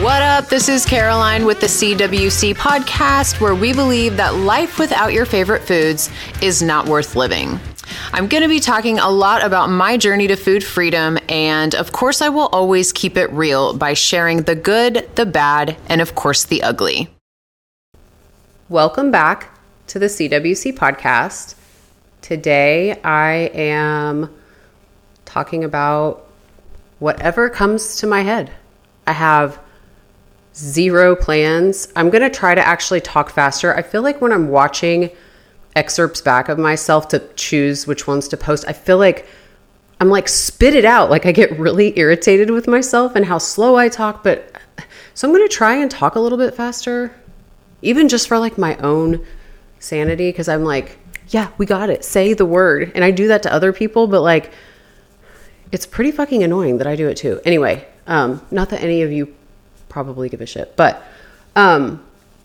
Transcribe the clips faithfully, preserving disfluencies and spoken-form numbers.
What up? This is Caroline with the C W C podcast, where we believe that life without your favorite foods is not worth living. I'm going to be talking a lot about my journey to food freedom, and of course, I will always keep it real by sharing the good, the bad, and of course, the ugly. Welcome back to the C W C podcast. Today, I am talking about whatever comes to my head. I have zero plans. I'm going to try to actually talk faster. I feel like when I'm watching excerpts back of myself to choose which ones to post, I feel like I'm like spit it out. Like I get really irritated with myself and how slow I talk. But so I'm going to try and talk a little bit faster, even just for like my own sanity. Cause I'm like, yeah, we got it. Say the word. And I do that to other people, but like, it's pretty fucking annoying that I do it too. Anyway, um, not that any of you probably give a shit, but, um,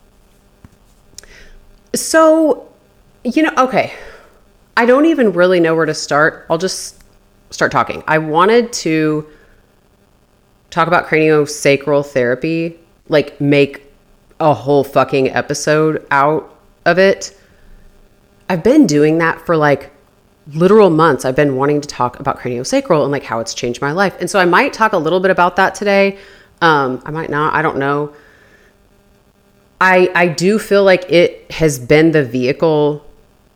so, you know, okay. I don't even really know where to start. I'll just start talking. I wanted to talk about craniosacral therapy, like make a whole fucking episode out of it. I've been doing that for like literal months. I've been wanting to talk about craniosacral and like how it's changed my life. And so I might talk a little bit about that today. Um, I might not, I don't know. I, I do feel like it has been the vehicle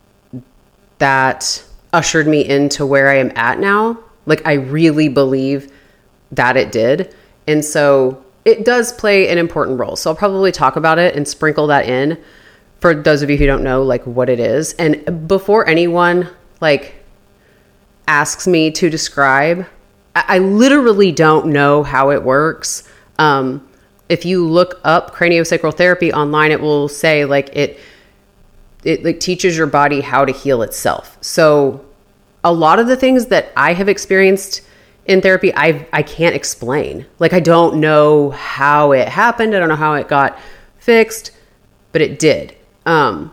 that ushered me into where I am at now. Like I really believe that it did. And so it does play an important role. So I'll probably talk about it and sprinkle that in for those of you who don't know like what it is. And before anyone like asks me to describe, I, I literally don't know how it works. Um, if you look up craniosacral therapy online, it will say like it, it like teaches your body how to heal itself. So a lot of the things that I have experienced in therapy, I I can't explain. Like I don't know how it happened. I don't know how it got fixed, but it did. Um,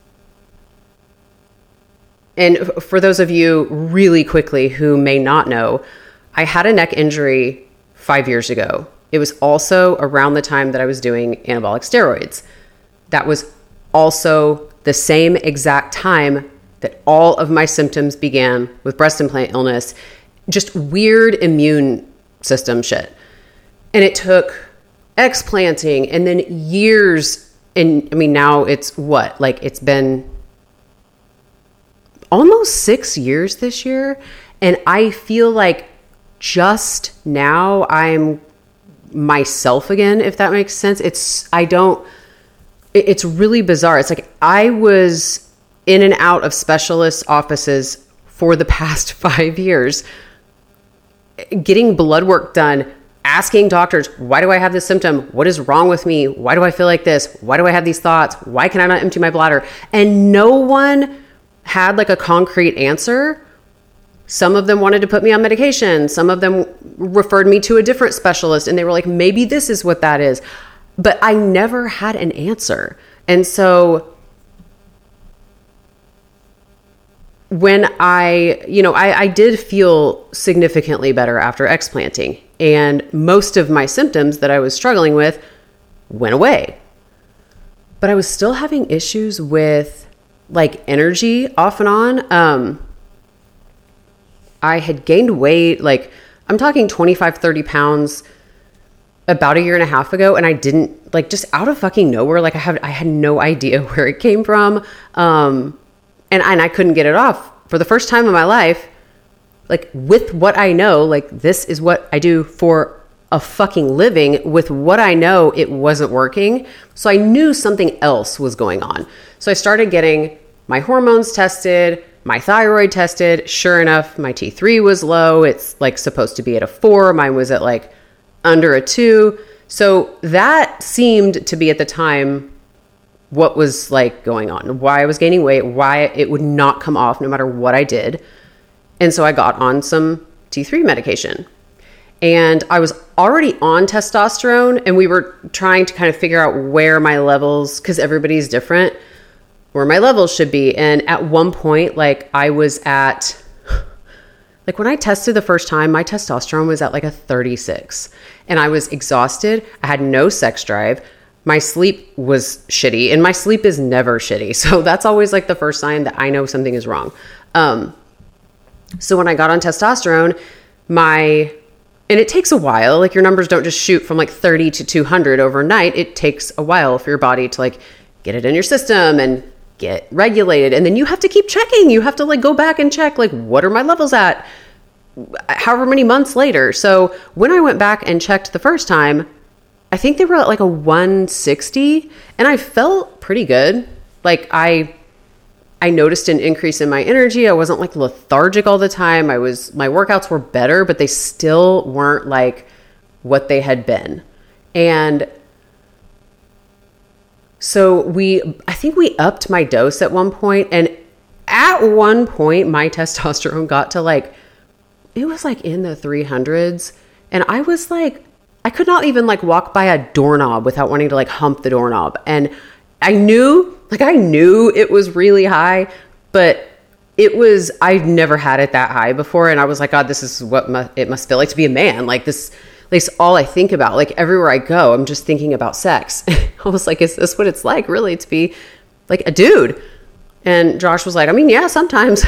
and for those of you really quickly who may not know, I had a neck injury five years ago. It was also around the time that I was doing anabolic steroids. That was also the same exact time that all of my symptoms began with breast implant illness, just weird immune system shit. And it took explanting and then years. And I mean, now it's what, like it's been almost six years this year. And I feel like just now I'm myself again, if that makes sense. It's, I don't, it, it's really bizarre. It's like I was in and out of specialist offices for the past five years, getting blood work done, asking doctors, why do I have this symptom? What is wrong with me? Why do I feel like this? Why do I have these thoughts? Why can I not empty my bladder? And no one had like a concrete answer. Some of them wanted to put me on medication. Some of them referred me to a different specialist and they were like, maybe this is what that is. But I never had an answer. And so when I, you know, I, I did feel significantly better after explanting, and most of my symptoms that I was struggling with went away. But I was still having issues with like energy off and on. Um, I had gained weight, like I'm talking twenty-five, thirty pounds about a year and a half ago. And I didn't like just out of fucking nowhere. Like I had, I had no idea where it came from. Um, and, and I couldn't get it off for the first time in my life. Like with what I know, like this is what I do for a fucking living. With what I know, it wasn't working. So I knew something else was going on. So I started getting my hormones tested, my thyroid tested. Sure enough, my T three was low. It's like supposed to be at a four. Mine was at like under a two. So that seemed to be at the time what was like going on, why I was gaining weight, why it would not come off no matter what I did. And so I got on some T three medication. And I was already on testosterone, and we were trying to kind of figure out where my levels, because everybody's different, where my levels should be. And at one point, like I was at Like when I tested the first time, my testosterone was at like a thirty-six and I was exhausted. I had no sex drive. My sleep was shitty, and my sleep is never shitty. So that's always like the first sign that I know something is wrong. Um, so when I got on testosterone, my, and it takes a while, like your numbers don't just shoot from like thirty to two hundred overnight. It takes a while for your body to like get it in your system and get regulated. And then you have to keep checking. You have to like go back and check, like, what are my levels at however many months later. So when I went back and checked the first time, I think they were at like a one sixty, and I felt pretty good. Like I, I noticed an increase in my energy. I wasn't like lethargic all the time. I was, my workouts were better, but they still weren't like what they had been. And so we, I think we upped my dose at one point, and at one point my testosterone got to like, it was like in the three hundreds, and I was like, I could not even like walk by a doorknob without wanting to like hump the doorknob. And I knew, like I knew it was really high, but it was, I've never had it that high before. And I was like, God, this is what mu- it must feel like to be a man. Like this, at least all I think about, like everywhere I go, I'm just thinking about sex. I was like, is this what it's like really to be like a dude? And Josh was like, I mean, yeah, sometimes.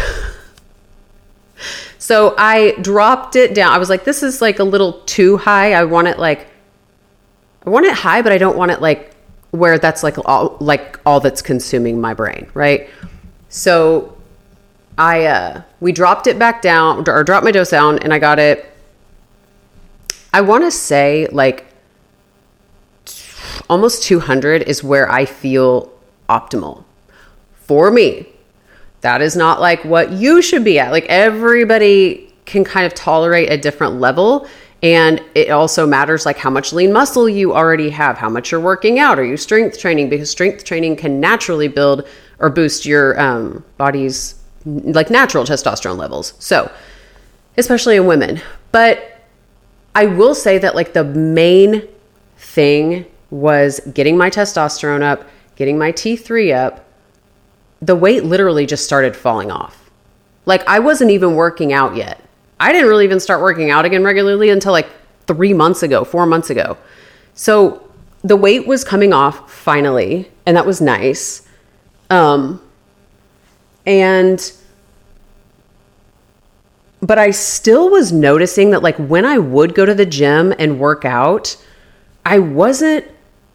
So I dropped it down. I was like, this is like a little too high. I want it like, I want it high, but I don't want it like where that's like all, like all that's consuming my brain. Right. So I, uh, we dropped it back down, or dropped my dose down, and I got it. I want to say like almost two hundred is where I feel optimal for me. That is not like what you should be at. Like everybody can kind of tolerate a different level. And it also matters like how much lean muscle you already have, how much you're working out. Are you strength training? Because strength training can naturally build or boost your um, body's like natural testosterone levels. So especially in women. But I will say that like the main thing was getting my testosterone up, getting my T three up. The weight literally just started falling off. Like I wasn't even working out yet. I didn't really even start working out again regularly until like three months ago, four months ago. So the weight was coming off finally, and that was nice. Um, and, but I still was noticing that like when I would go to the gym and work out, I wasn't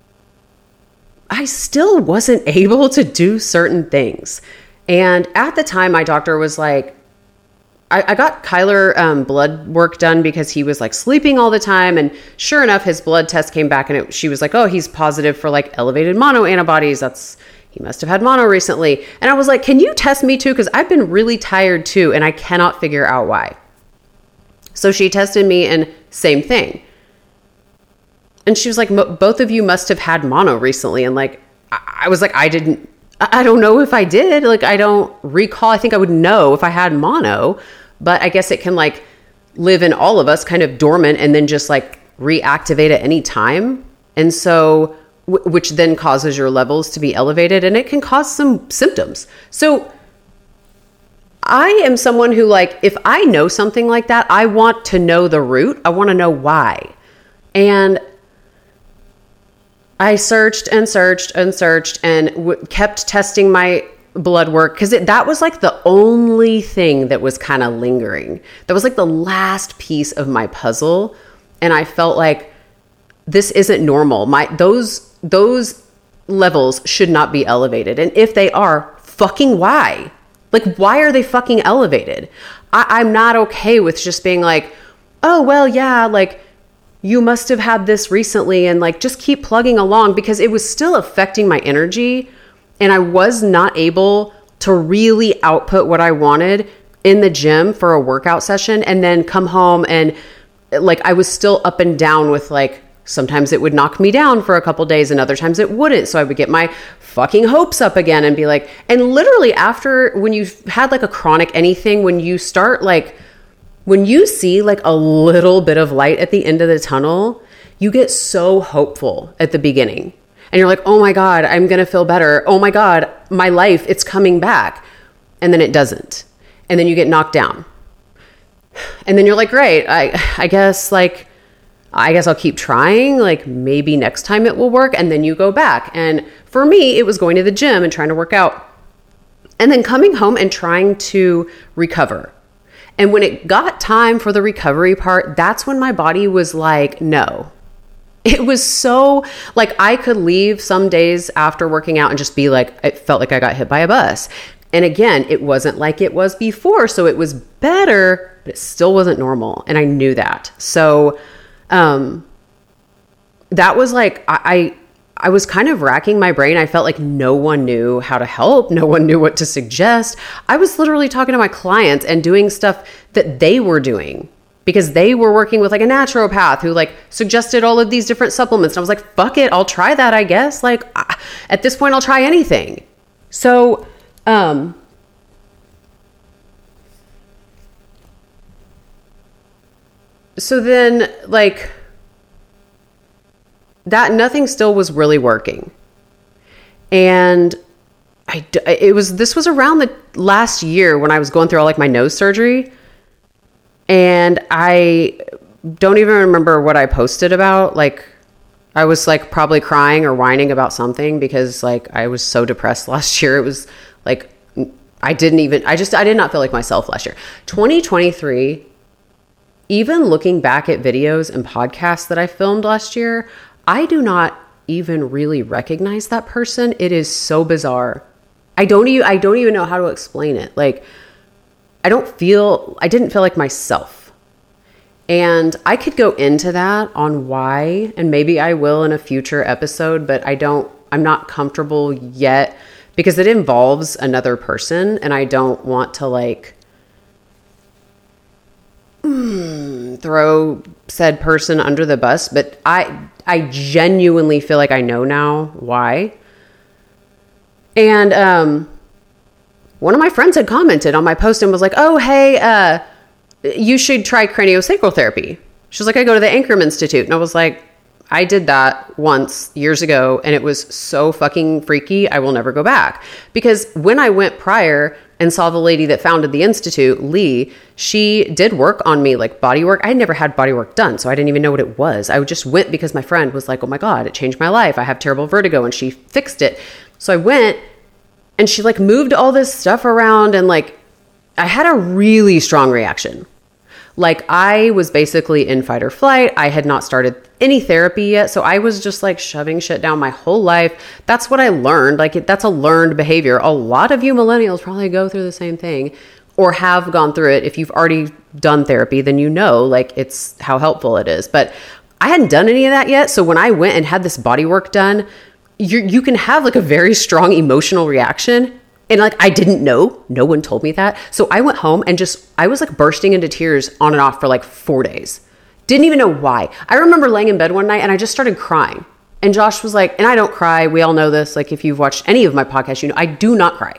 I still wasn't able to do certain things. And at the time, my doctor was like, I, I got Kyler um, blood work done because he was like sleeping all the time. And sure enough, his blood test came back, and it, she was like, oh, he's positive for like elevated mono antibodies. That's, he must have had mono recently. And I was like, can you test me too? Because I've been really tired too, and I cannot figure out why. So she tested me, and same thing. And she was like, both of you must have had mono recently. And like, I was like, I didn't, I don't know if I did. Like, I don't recall. I think I would know if I had mono, but I guess it can like live in all of us kind of dormant and then just like reactivate at any time. And so, w- which then causes your levels to be elevated, and it can cause some symptoms. So I am someone who like, if I know something like that, I want to know the root. I want to know why. And I searched and searched and searched and w- kept testing my blood work because that was like the only thing that was kind of lingering. That was like the last piece of my puzzle. And I felt like this isn't normal. My those those levels should not be elevated. And if they are, fucking why? Like, why are they fucking elevated? I, I'm not okay with just being like, oh, well, yeah, like, you must have had this recently, and like just keep plugging along, because it was still affecting my energy, and I was not able to really output what I wanted in the gym for a workout session and then come home and like I was still up and down with like, sometimes it would knock me down for a couple days and other times it wouldn't. So I would get my fucking hopes up again and be like, and literally after, when you've had like a chronic anything, when you start like, when you see like a little bit of light at the end of the tunnel, you get so hopeful at the beginning. And you're like, oh my God, I'm going to feel better. Oh my God, my life, it's coming back. And then it doesn't. And then you get knocked down. And then you're like, great, I, I guess like, I guess I'll keep trying. Like maybe next time it will work. And then you go back. And for me, it was going to the gym and trying to work out and then coming home and trying to recover. And when it got time for the recovery part, that's when my body was like, no. It was so like I could leave some days after working out and just be like, it felt like I got hit by a bus. And again, it wasn't like it was before. So it was better, but it still wasn't normal. And I knew that. So um, that was like, I, I, I was kind of racking my brain. I felt like no one knew how to help. No one knew what to suggest. I was literally talking to my clients and doing stuff that they were doing because they were working with like a naturopath who like suggested all of these different supplements. And I was like, fuck it. I'll try that, I guess. Like at this point, I'll try anything. So, um, so then like that, nothing still was really working. And I, it was, this was around the last year when I was going through all like my nose surgery. And I don't even remember what I posted about. Like I was like probably crying or whining about something because like I was so depressed last year. It was like, I didn't even, I just, I did not feel like myself last year. twenty twenty-three, even looking back at videos and podcasts that I filmed last year, I do not even really recognize that person. It is so bizarre. I don't even, I don't even know how to explain it. Like, I don't feel, I didn't feel like myself. And I could go into that on why, and maybe I will in a future episode, but I don't, I'm not comfortable yet because it involves another person and I don't want to like mm, throw said person under the bus, but I, I genuinely feel like I know now why. And, um, one of my friends had commented on my post and was like, oh, hey, uh, you should try craniosacral therapy. She was like, I go to the Ankrum Institute. And I was like, I did that once years ago and it was so fucking freaky. I will never go back. Because when I went prior and saw the lady that founded the Institute, Lee, she did work on me, like body work. I had never had body work done, so I didn't even know what it was. I just went because my friend was like, oh my God, it changed my life. I have terrible vertigo and she fixed it. So I went. And she like moved all this stuff around and like, I had a really strong reaction. Like I was basically in fight or flight. I had not started any therapy yet. So I was just like shoving shit down my whole life. That's what I learned. Like that's a learned behavior. A lot of you millennials probably go through the same thing or have gone through it. If you've already done therapy, then you know like it's how helpful it is. But I hadn't done any of that yet. So when I went and had this body work done, you you can have like a very strong emotional reaction. And like, I didn't know, no one told me that. So I went home and just, I was like bursting into tears on and off for like four days. Didn't even know why. I remember laying in bed one night and I just started crying. And Josh was like, and I don't cry. We all know this. Like if you've watched any of my podcasts, you know, I do not cry.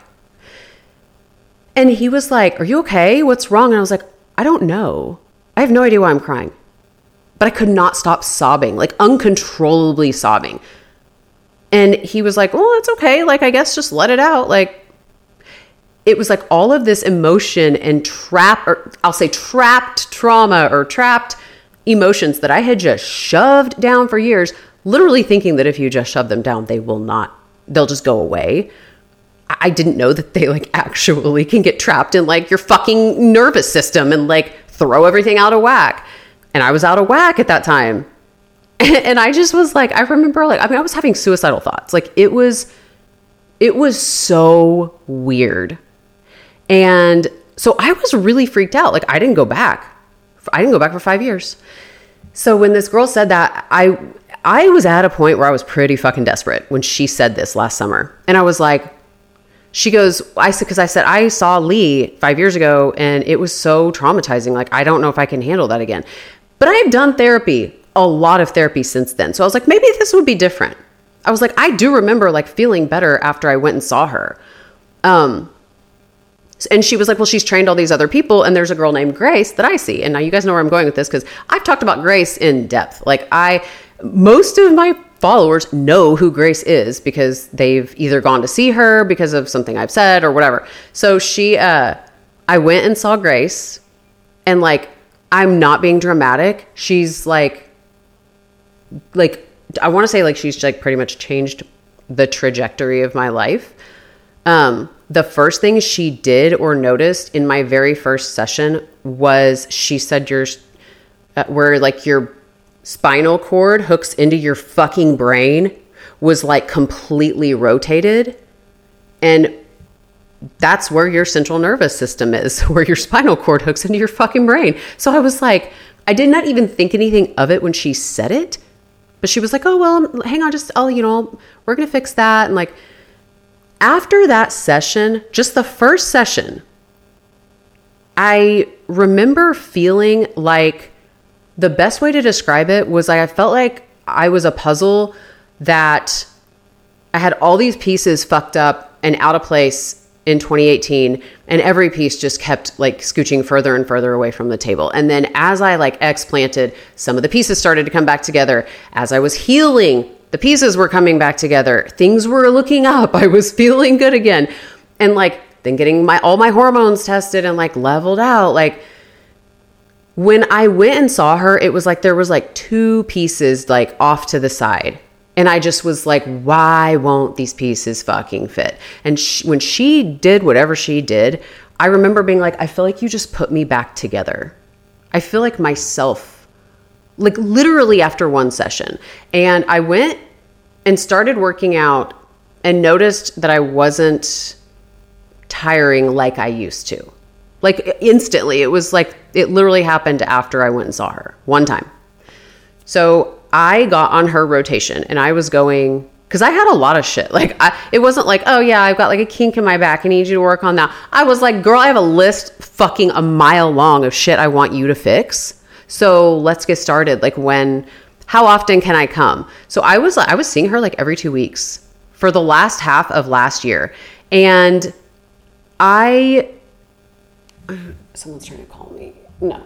And he was like, are you okay? What's wrong? And I was like, I don't know. I have no idea why I'm crying. But I could not stop sobbing, like uncontrollably sobbing. And he was like, well, it's okay. Like, I guess just let it out. Like, it was like all of this emotion and trap, or I'll say trapped trauma or trapped emotions that I had just shoved down for years, literally thinking that if you just shove them down, they will not, they'll just go away. I didn't know that they like actually can get trapped in like your fucking nervous system and like throw everything out of whack. And I was out of whack at that time. And I just was like, I remember like, I mean, I was having suicidal thoughts. Like it was, it was so weird. And so I was really freaked out. Like I didn't go back. I didn't go back for five years. So when this girl said that, I, I was at a point where I was pretty fucking desperate when she said this last summer. And I was like, she goes, I said, cause I said, I saw Lee five years ago and it was so traumatizing. Like, I don't know if I can handle that again, but I had done therapy. A lot of therapy since then. So I was like, maybe this would be different. I was like, I do remember like feeling better after I went and saw her. Um, and she was like, well, she's trained all these other people. And there's a girl named Grace that I see. And now you guys know where I'm going with this because I've talked about Grace in depth. Like I, most of my followers know who Grace is because they've either gone to see her because of something I've said or whatever. So she, uh, I went and saw Grace. And like, I'm not being dramatic. She's like, like, I want to say like, she's like pretty much changed the trajectory of my life. Um, the first thing she did or noticed in my very first session was she said, your, uh, where like your spinal cord hooks into your fucking brain was like completely rotated. And that's where your central nervous system is, where your spinal cord hooks into your fucking brain. So I was like, I did not even think anything of it when she said it, but she was like, oh, well, hang on, just, I'll, you know, we're going to fix that. And like, after that session, just the first session, I remember feeling like the best way to describe it was like, I felt like I was a puzzle that I had all these pieces fucked up and out of place in twenty eighteen, and every piece just kept like scooching further and further away from the table. And then as I like explanted, some of the pieces started to come back together. As I was healing, the pieces were coming back together. Things were looking up. I was feeling good again. And like then getting my all my hormones tested and like leveled out. Like when I went and saw her, it was like there was like two pieces like off to the side. And I just was like, why won't these pieces fucking fit? And she, when she did whatever she did, I remember being like, I feel like you just put me back together. I feel like myself, like literally after one session. And I went and started working out and noticed that I wasn't tiring like I used to. Like instantly. It was like, it literally happened after I went and saw her one time. So I got on her rotation and I was going, because I had a lot of shit. Like, I, it wasn't like, oh yeah, I've got like a kink in my back. I need you to work on that. I was like, girl, I have a list fucking a mile long of shit I want you to fix. So let's get started. Like when, how often can I come? So I was, I was seeing her like every two weeks for the last half of last year. And I, someone's trying to call me. No.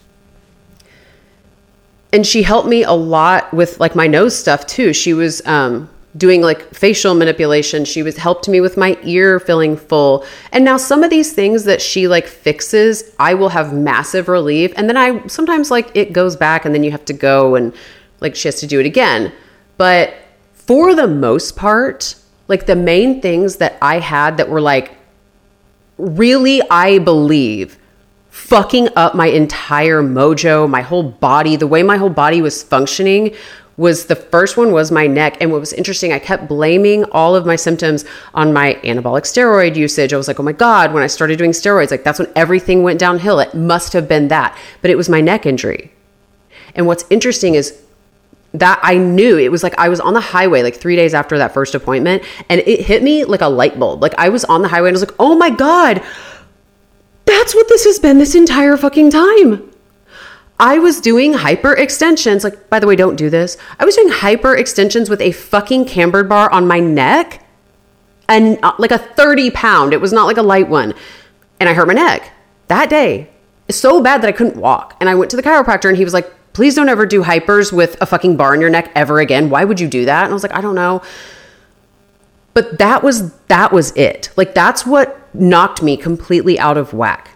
And she helped me a lot with like my nose stuff too. She was um, doing like facial manipulation. She was helped me with my ear filling full. And now some of these things that she like fixes, I will have massive relief. And then I sometimes like it goes back and then you have to go and like she has to do it again. But for the most part, like the main things that I had that were like really, I believe, fucking up my entire mojo, my whole body, the way my whole body was functioning was the first one was my neck. And what was interesting, I kept blaming all of my symptoms on my anabolic steroid usage. I was like, oh my God, when I started doing steroids, like that's when everything went downhill. It must have been that, but it was my neck injury. And what's interesting is that I knew it was like, I was on the highway like three days after that first appointment and it hit me like a light bulb. Like I was on the highway and I was like, oh my God, that's what this has been this entire fucking time. I was doing hyper extensions. Like, by the way, don't do this. I was doing hyper extensions with a fucking cambered bar on my neck and uh, like a thirty pound. It was not like a light one. And I hurt my neck that day. It's so bad that I couldn't walk. And I went to the chiropractor and he was like, please don't ever do hypers with a fucking bar in your neck ever again. Why would you do that? And I was like, I don't know. But that was, that was it. Like, that's what knocked me completely out of whack.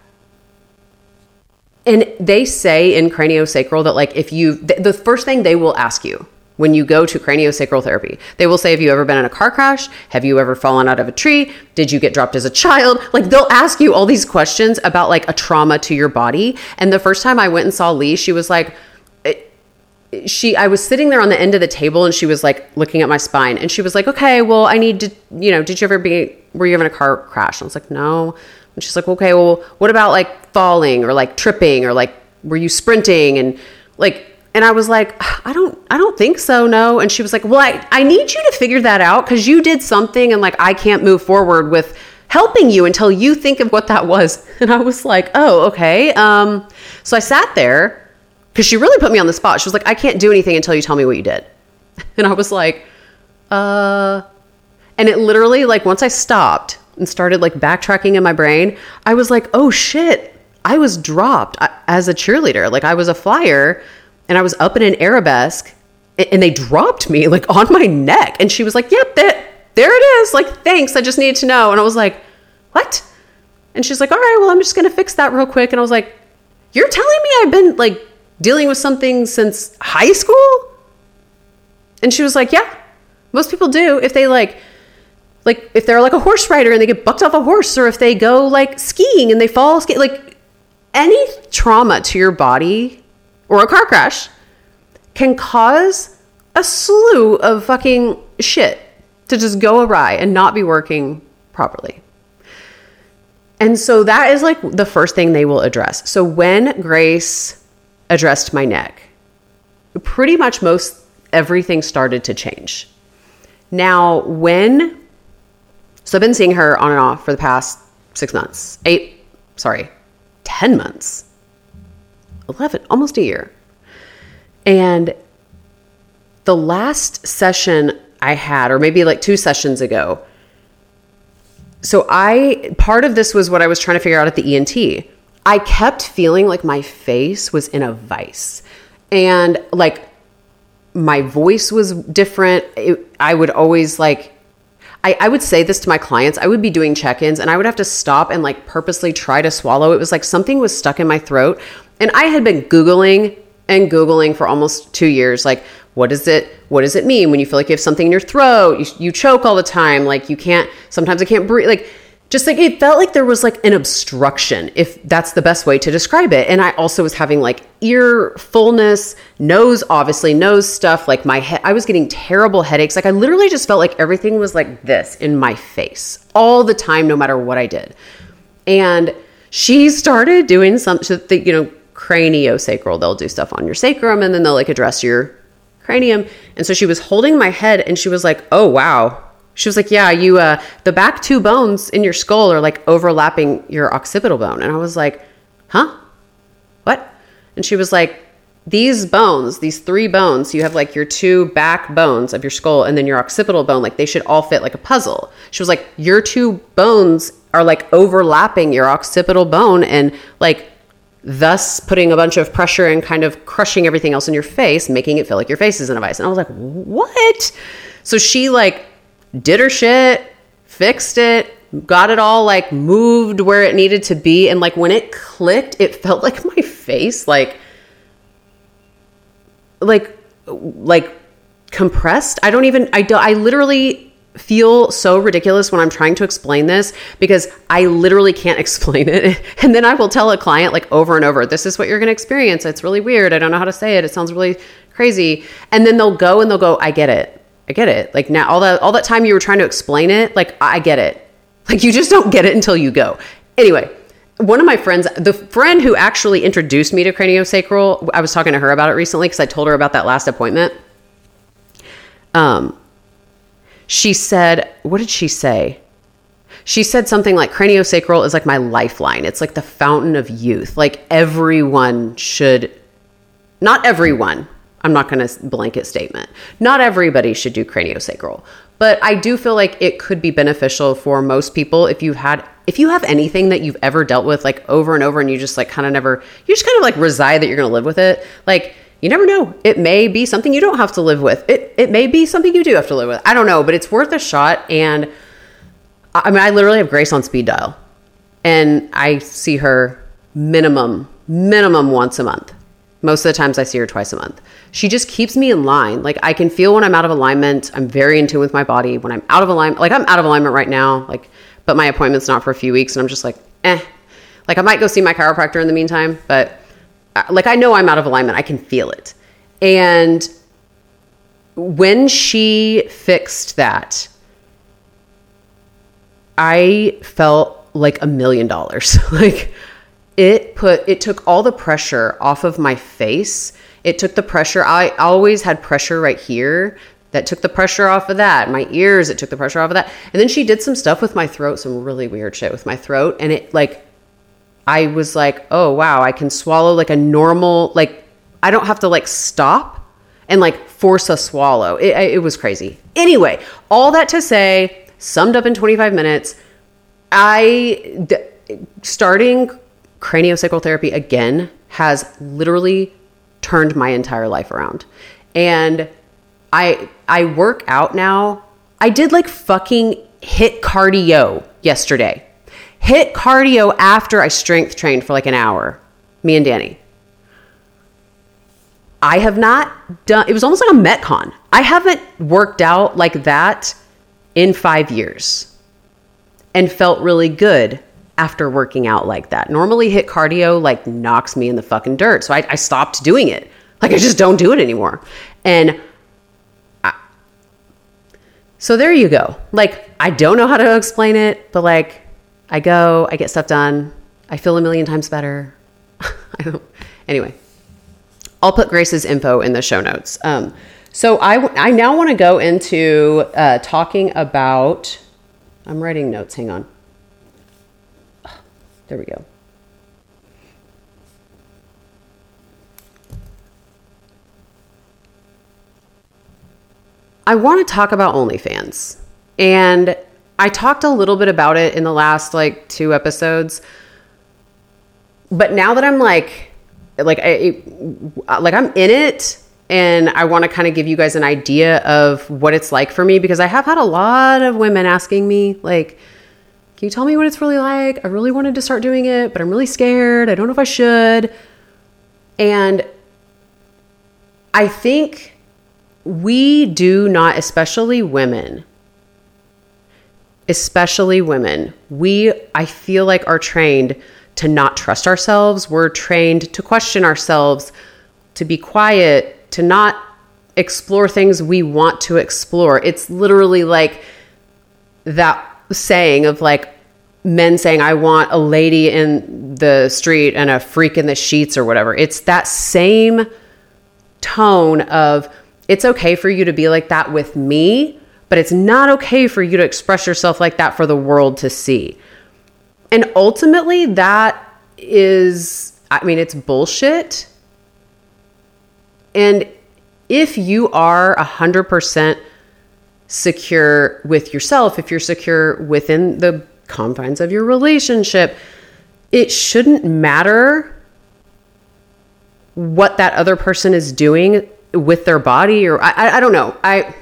And they say in craniosacral that like, if you, th- the first thing they will ask you when you go to craniosacral therapy, they will say, have you ever been in a car crash? Have you ever fallen out of a tree? Did you get dropped as a child? Like they'll ask you all these questions about like a trauma to your body. And the first time I went and saw Lee, she was like, she, I was sitting there on the end of the table and she was like looking at my spine and she was like, okay, well, I need to, you know, did you ever be, were you ever in a car crash? And I was like, no. And she's like, okay, well, what about like falling or like tripping or like, were you sprinting? And like, and I was like, I don't, I don't think so. No. And she was like, well, I, I need you to figure that out because you did something and like, I can't move forward with helping you until you think of what that was. And I was like, oh, okay. Um, so I sat there because she really put me on the spot. She was like, I can't do anything until you tell me what you did. And I was like, uh, and it literally like, once I stopped and started like backtracking in my brain, I was like, oh shit, I was dropped as a cheerleader. Like I was a flyer and I was up in an arabesque and they dropped me like on my neck. And she was like, yep, that, there it is. Like, thanks. I just needed to know. And I was like, what? And she's like, all right, well, I'm just going to fix that real quick. And I was like, you're telling me I've been like dealing with something since high school? And she was like, yeah, most people do. If they like, like if they're like a horse rider and they get bucked off a horse, or if they go like skiing and they fall, ski- like any trauma to your body or a car crash can cause a slew of fucking shit to just go awry and not be working properly. And so that is like the first thing they will address. So when Grace addressed my neck, pretty much most everything started to change. Now, when, so I've been seeing her on and off for the past six months, eight, sorry, ten months, eleven, almost a year. And the last session I had, or maybe like two sessions ago, so I, part of this was what I was trying to figure out at the E N T. I kept feeling like my face was in a vice, and like my voice was different. It, I would always like, I, I would say this to my clients. I would be doing check-ins and I would have to stop and like purposely try to swallow. It was like something was stuck in my throat. And I had been Googling and Googling for almost two years. Like, what is it? What does it mean when you feel like you have something in your throat? You, you choke all the time. Like you can't, sometimes I can't breathe. Like just like, it felt like there was like an obstruction, if that's the best way to describe it. And I also was having like ear fullness, nose, obviously nose stuff. Like my head, I was getting terrible headaches. Like I literally just felt like everything was like this in my face all the time, no matter what I did. And she started doing some, so the, you know, craniosacral, they'll do stuff on your sacrum and then they'll like address your cranium. And so she was holding my head and she was like, oh, wow. She was like, yeah, you, uh, the back two bones in your skull are like overlapping your occipital bone. And I was like, huh? What? And she was like, these bones, these three bones, you have like your two back bones of your skull and then your occipital bone, like they should all fit like a puzzle. She was like, your two bones are like overlapping your occipital bone and like thus putting a bunch of pressure and kind of crushing everything else in your face, making it feel like your face is in a vice. And I was like, what? So she like did her shit, fixed it, got it all like moved where it needed to be. And like when it clicked, it felt like my face, like, like, like compressed. I don't even, I don't, I literally feel so ridiculous when I'm trying to explain this because I literally can't explain it. And then I will tell a client like over and over, this is what you're going to experience. It's really weird. I don't know how to say it. It sounds really crazy. And then they'll go and they'll go, I get it. I get it. Like now all that, all that time you were trying to explain it, like I get it. Like you just don't get it until you go. Anyway, one of my friends, the friend who actually introduced me to craniosacral, I was talking to her about it recently because I told her about that last appointment. Um, she said, what did she say? She said something like craniosacral is like my lifeline. It's like the fountain of youth. Like everyone should, not everyone, I'm not going to blanket statement. Not everybody should do craniosacral, but I do feel like it could be beneficial for most people if you've had, if you have anything that you've ever dealt with like over and over and you just like kind of never, you just kind of like reside that you're going to live with it. Like you never know. It may be something you don't have to live with. It it may be something you do have to live with. I don't know, but it's worth a shot. And I mean, I literally have Grace on speed dial and I see her minimum, minimum once a month. Most of the times I see her twice a month. She just keeps me in line. Like I can feel when I'm out of alignment. I'm very in tune with my body. When I'm out of alignment, like I'm out of alignment right now, like, but my appointment's not for a few weeks and I'm just like, eh. Like I might go see my chiropractor in the meantime, but like I know I'm out of alignment. I can feel it. And when she fixed that, I felt like a million dollars. Like it put, it took all the pressure off of my face. It took the pressure. I always had pressure right here. That took the pressure off of that. My ears, it took the pressure off of that. And then she did some stuff with my throat, some really weird shit with my throat. And it like, I was like, oh, wow, I can swallow like a normal, like, I don't have to like stop and like force a swallow. It, it was crazy. Anyway, all that to say, summed up in twenty-five minutes, I, d- starting craniosacral therapy again has literally turned my entire life around. And I, I work out now. I did like fucking HIIT cardio yesterday. HIIT cardio after I strength trained for like an hour. me and Danny. I have not done, it was almost like a Metcon. I haven't worked out like that in five years and felt really good after working out like that. Normally HIIT cardio like knocks me in the fucking dirt. So I, I stopped doing it. Like I just don't do it anymore. And I, so there you go. Like, I don't know how to explain it, but like I go, I get stuff done. I feel a million times better. I don't, anyway. I'll put Grace's info in the show notes. Um, so I, I now want to go into uh, talking about, I'm writing notes, hang on. There we go. I want to talk about OnlyFans. And I talked a little bit about it in the last like two episodes. But now that I'm like, like I, like I'm in it and I want to kind of give you guys an idea of what it's like for me, because I have had a lot of women asking me like, can you tell me what it's really like? I really wanted to start doing it, but I'm really scared. I don't know if I should. And I think we do not, especially women, especially women, we, I feel like are trained to not trust ourselves. We're trained to question ourselves, to be quiet, to not explore things we want to explore. It's literally like that saying of like men saying, I want a lady in the street and a freak in the sheets or whatever. It's that same tone of, it's okay for you to be like that with me, but it's not okay for you to express yourself like that for the world to see. And ultimately that is, I mean, it's bullshit. And if you are a hundred percent secure with yourself, if you're secure within the confines of your relationship, it shouldn't matter what that other person is doing with their body, or I, I don't know. I,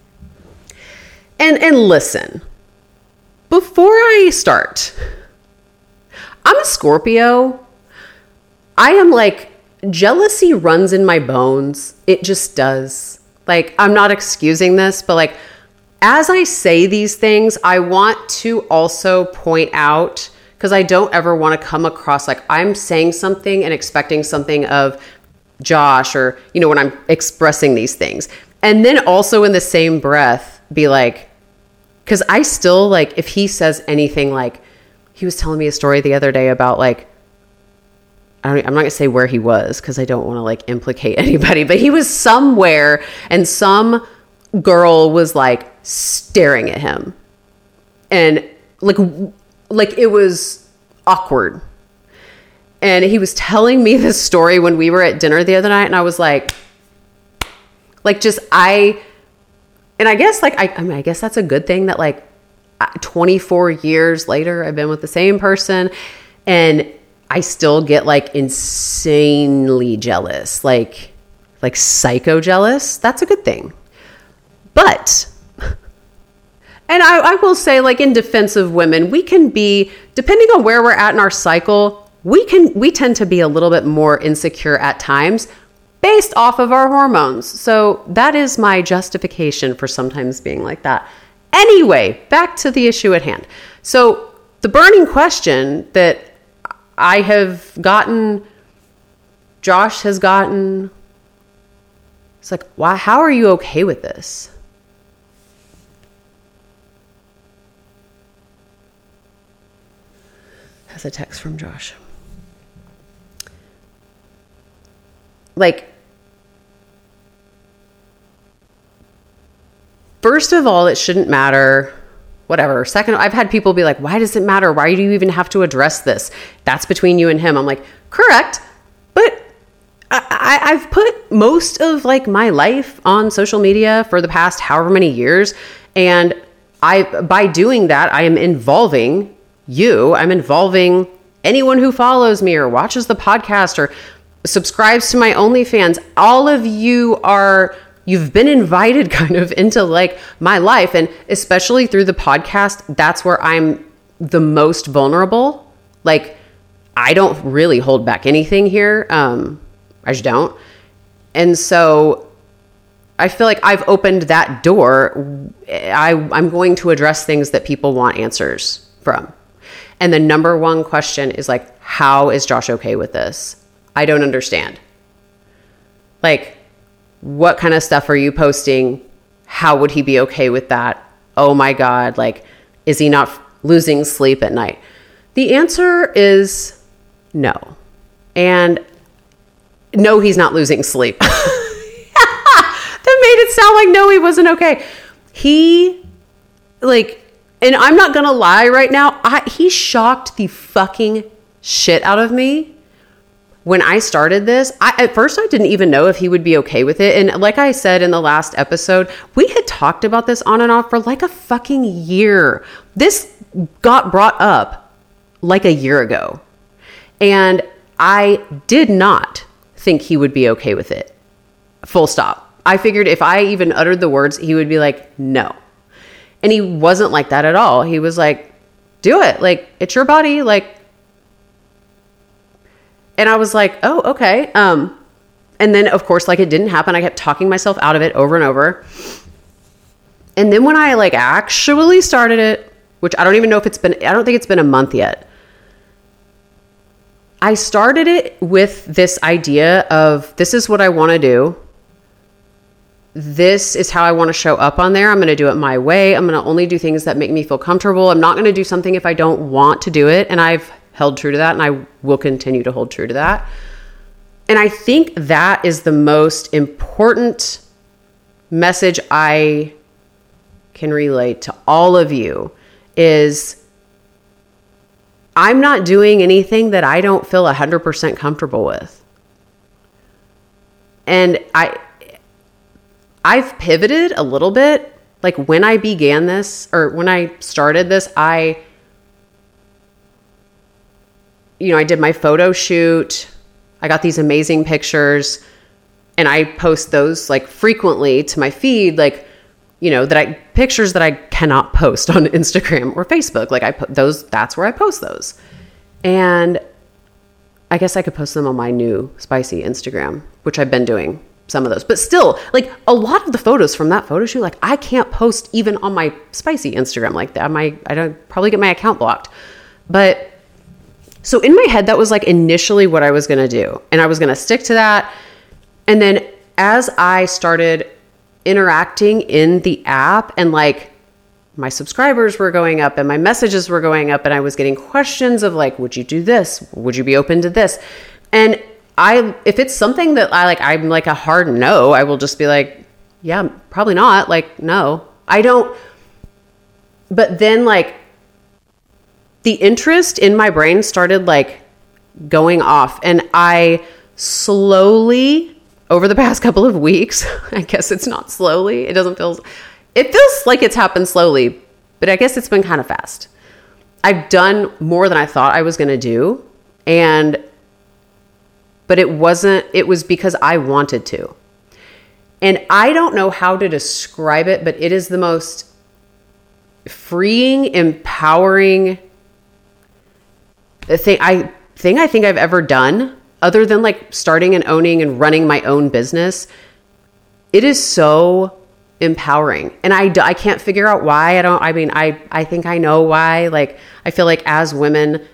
and, and listen, before I start, I'm a Scorpio. I am like, jealousy runs in my bones. It just does. Like, I'm not excusing this, but like, as I say these things, I want to also point out, because I don't ever want to come across like I'm saying something and expecting something of Josh, or, you know, when I'm expressing these things. And then also in the same breath, be like, because I still like, if he says anything like, he was telling me a story the other day about like, I don't, I'm not gonna say where he was because I don't want to like implicate anybody, but he was somewhere and some girl was like staring at him and like, like it was awkward. And he was telling me this story when we were at dinner the other night, and I was like, like just I, and I guess like, I, I mean, I guess that's a good thing that like twenty-four years later, I've been with the same person and I still get like insanely jealous, like, like psycho jealous. That's a good thing. But, and I, I will say like in defense of women, we can be, depending on where we're at in our cycle, we can, we tend to be a little bit more insecure at times based off of our hormones. So that is my justification for sometimes being like that. Anyway, back to the issue at hand. So the burning question that I have gotten, Josh has gotten, it's like, why, how are you okay with this? That's a text from Josh. Like, first of all, it shouldn't matter. Whatever. Second, I've had people be like, why does it matter? Why do you even have to address this? That's between you and him. I'm like, correct. But I, I, I've put most of like my life on social media for the past however many years. And I, by doing that, I am involving you. I'm involving anyone who follows me or watches the podcast or subscribes to my OnlyFans. All of you are, you've been invited kind of into like my life. And especially through the podcast, that's where I'm the most vulnerable. Like I don't really hold back anything here. Um, I just don't. And so I feel like I've opened that door. I, I'm going to address things that people want answers from. And the number one question is like, how is Josh okay with this? I don't understand. Like, what kind of stuff are you posting? How would he be okay with that? Oh my God. Like, is he not losing sleep at night? The answer is no. And no, he's not losing sleep. That made it sound like no, he wasn't okay. He, like, and I'm not going to lie right now. I, he shocked the fucking shit out of me when I started this. I, at first, I didn't even know if he would be okay with it. And like I said in the last episode, we had talked about this on and off for like a fucking year. This got brought up like a year ago. And I did not think he would be okay with it. Full stop. I figured if I even uttered the words, he would be like, no. And he wasn't like that at all. He was like, do it. Like, it's your body. Like, and I was like, oh, okay. Um, and then of course, like it didn't happen. I kept talking myself out of it over and over. And then when I like actually started it, which I don't even know if it's been, I don't think it's been a month yet. I started it with this idea of this is what I want to do. This is how I want to show up on there. I'm going to do it my way. I'm going to only do things that make me feel comfortable. I'm not going to do something if I don't want to do it. And I've held true to that, and I will continue to hold true to that. And I think that is the most important message I can relate to all of you is I'm not doing anything that I don't feel one hundred percent comfortable with. And I... I've pivoted a little bit. Like when I began this or when I started this, I, you know, I did my photo shoot. I got these amazing pictures and I post those like frequently to my feed, like, you know, that I pictures that I cannot post on Instagram or Facebook. Like I put those, that's where I post those. And I guess I could post them on my new spicy Instagram, which I've been doing. Some of those, but still like a lot of the photos from that photo shoot, like I can't post even on my spicy Instagram like that. My, I don't probably get my account blocked, but so in my head, that was like initially what I was going to do. And I was going to stick to that. And then as I started interacting in the app and like my subscribers were going up and my messages were going up and I was getting questions of like, would you do this? Would you be open to this? And I, if it's something that I like, I'm like a hard no, I will just be like, yeah, probably not. Like, no, I don't. But then like the interest in my brain started like going off and I slowly over the past couple of weeks, I guess it's not slowly. It doesn't feel, it feels like it's happened slowly, but I guess it's been kind of fast. I've done more than I thought I was going to do. And But it wasn't, it was because I wanted to. And I don't know how to describe it, but it is the most freeing, empowering thing I, thing I think I've ever done, other than like starting and owning and running my own business. It is so empowering. And I, I can't figure out why. I don't, I mean, I, I think I know why. Like, I feel like as women,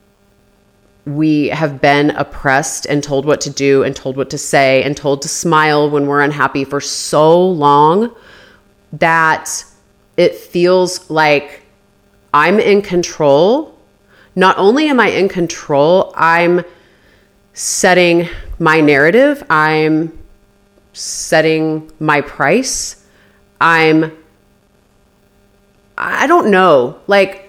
we have been oppressed and told what to do and told what to say and told to smile when we're unhappy for so long that it feels like I'm in control. Not only am I in control, I'm setting my narrative. I'm setting my price. I'm, I don't know, like,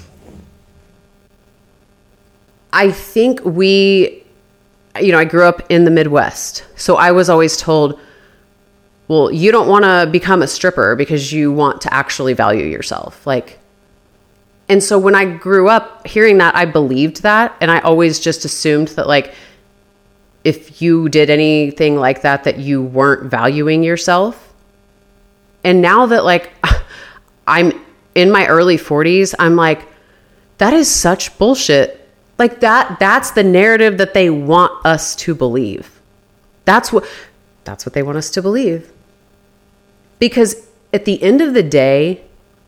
I think we, you know, I grew up in the Midwest. So I was always told, well, you don't want to become a stripper because you want to actually value yourself. Like, and so when I grew up hearing that, I believed that. And I always just assumed that like, if you did anything like that, that you weren't valuing yourself. And now that like, I'm in my early forties, I'm like, that is such bullshit. Like that, that's the narrative that they want us to believe. That's what, that's what they want us to believe. Because at the end of the day,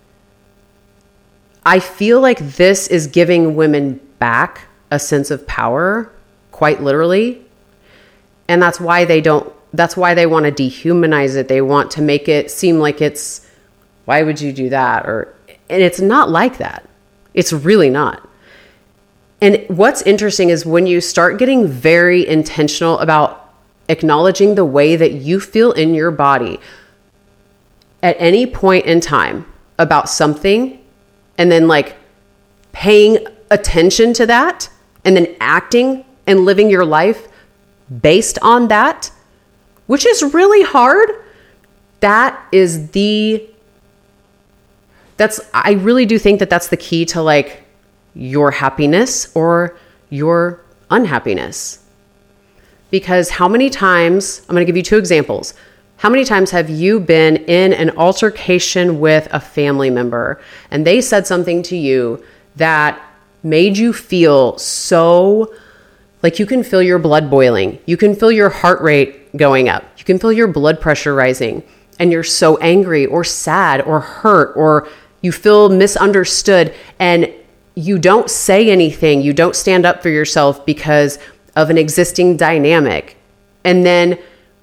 I feel like this is giving women back a sense of power, quite literally. And that's why they don't, that's why they want to dehumanize it. They want to make it seem like it's, why would you do that? Or, and it's not like that. It's really not. And what's interesting is when you start getting very intentional about acknowledging the way that you feel in your body at any point in time about something, and then like paying attention to that, and then acting and living your life based on that, which is really hard. That is the, that's, I really do think that that's the key to like your happiness or your unhappiness. Because how many times, I'm going to give you two examples. How many times have you been in an altercation with a family member and they said something to you that made you feel so like you can feel your blood boiling, you can feel your heart rate going up, you can feel your blood pressure rising, and you're so angry or sad or hurt, or you feel misunderstood, and you don't say anything, you don't stand up for yourself because of an existing dynamic. And then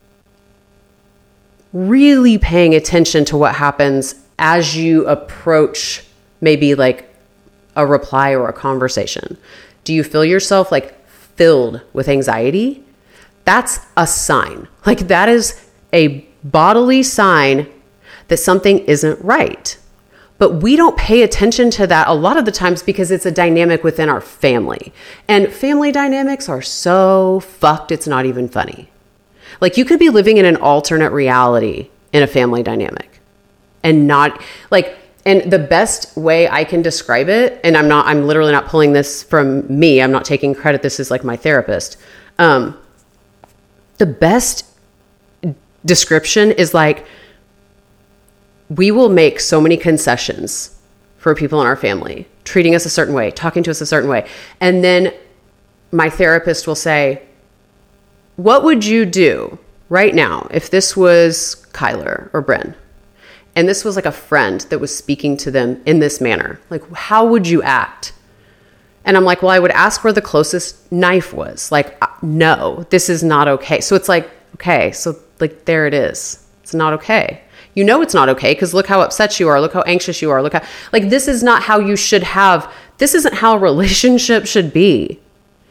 really paying attention to what happens as you approach maybe like a reply or a conversation. Do you feel yourself like filled with anxiety? That's a sign. Like that is a bodily sign that something isn't right. But we don't pay attention to that a lot of the times because it's a dynamic within our family. And family dynamics are so fucked, it's not even funny. Like you could be living in an alternate reality in a family dynamic and not like, and the best way I can describe it, and I'm not, I'm literally not pulling this from me. I'm not taking credit. This is like my therapist. Um, the best description is like, we will make so many concessions for people in our family, treating us a certain way, talking to us a certain way. And then my therapist will say, what would you do right now if this was Kyler or Bren, and this was like a friend that was speaking to them in this manner? Like, how would you act? And I'm like, well, I would ask where the closest knife was. Like, no, this is not okay. So it's like, okay, so like, there it is. It's not okay. You know it's not okay because look how upset you are. Look how anxious you are. Look how, like, this is not how you should have, this isn't how a relationship should be.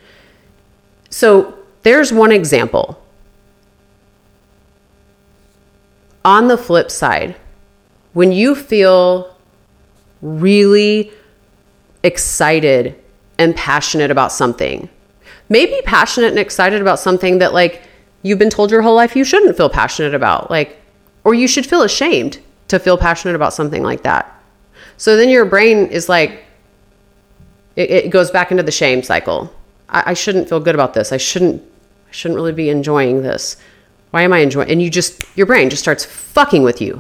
So there's one example. On the flip side, when you feel really excited and passionate about something, maybe passionate and excited about something that like you've been told your whole life you shouldn't feel passionate about, like, or you should feel ashamed to feel passionate about something like that. So then your brain is like, it, it goes back into the shame cycle. I, I shouldn't feel good about this. I shouldn't, I shouldn't really be enjoying this. Why am I enjoying? And you just, your brain just starts fucking with you.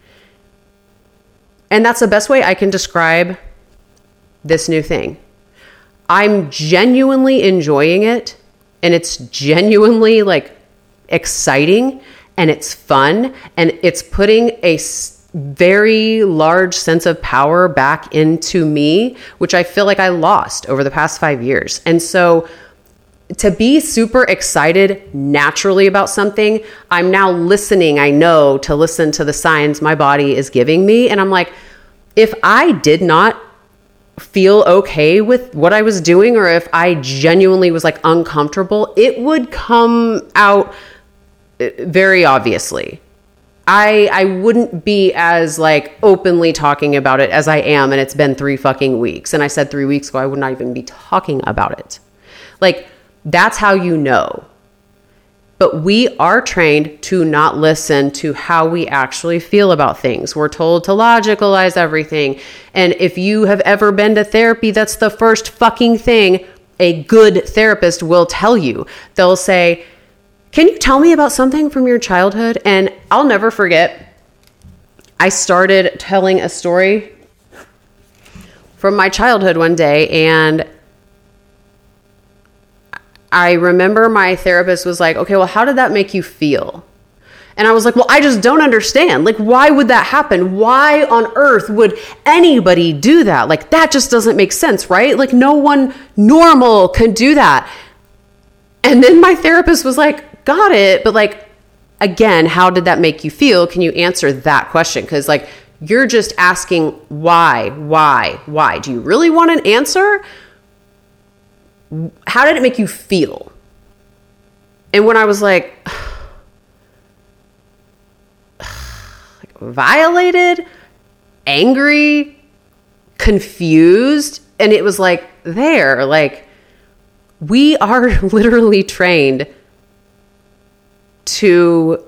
And that's the best way I can describe this new thing. I'm genuinely enjoying it, and it's genuinely like exciting, and it's fun, and it's putting a very large sense of power back into me, which I feel like I lost over the past five years. And so to be super excited naturally about something, I'm now listening, I know, to listen to the signs my body is giving me. And I'm like, if I did not feel okay with what I was doing, or if I genuinely was like uncomfortable, it would come out very obviously. I I wouldn't be as like openly talking about it as I am, and it's been three fucking weeks. And I said three weeks ago I would not even be talking about it. Like, that's how you know. But we are trained to not listen to how we actually feel about things. We're told to logicalize everything. And if you have ever been to therapy, that's the first fucking thing a good therapist will tell you. They'll say, can you tell me about something from your childhood? And I'll never forget, I started telling a story from my childhood one day, and I remember my therapist was like, okay, well, how did that make you feel? And I was like, well, I just don't understand. Like, why would that happen? Why on earth would anybody do that? Like, that just doesn't make sense, right? Like, no one normal can do that. And then my therapist was like, got it. But like, again, how did that make you feel? Can you answer that question? Because like, you're just asking why, why, why? Do you really want an answer? How did it make you feel? And when I was like, violated, angry, confused, and it was like there, like we are literally trained to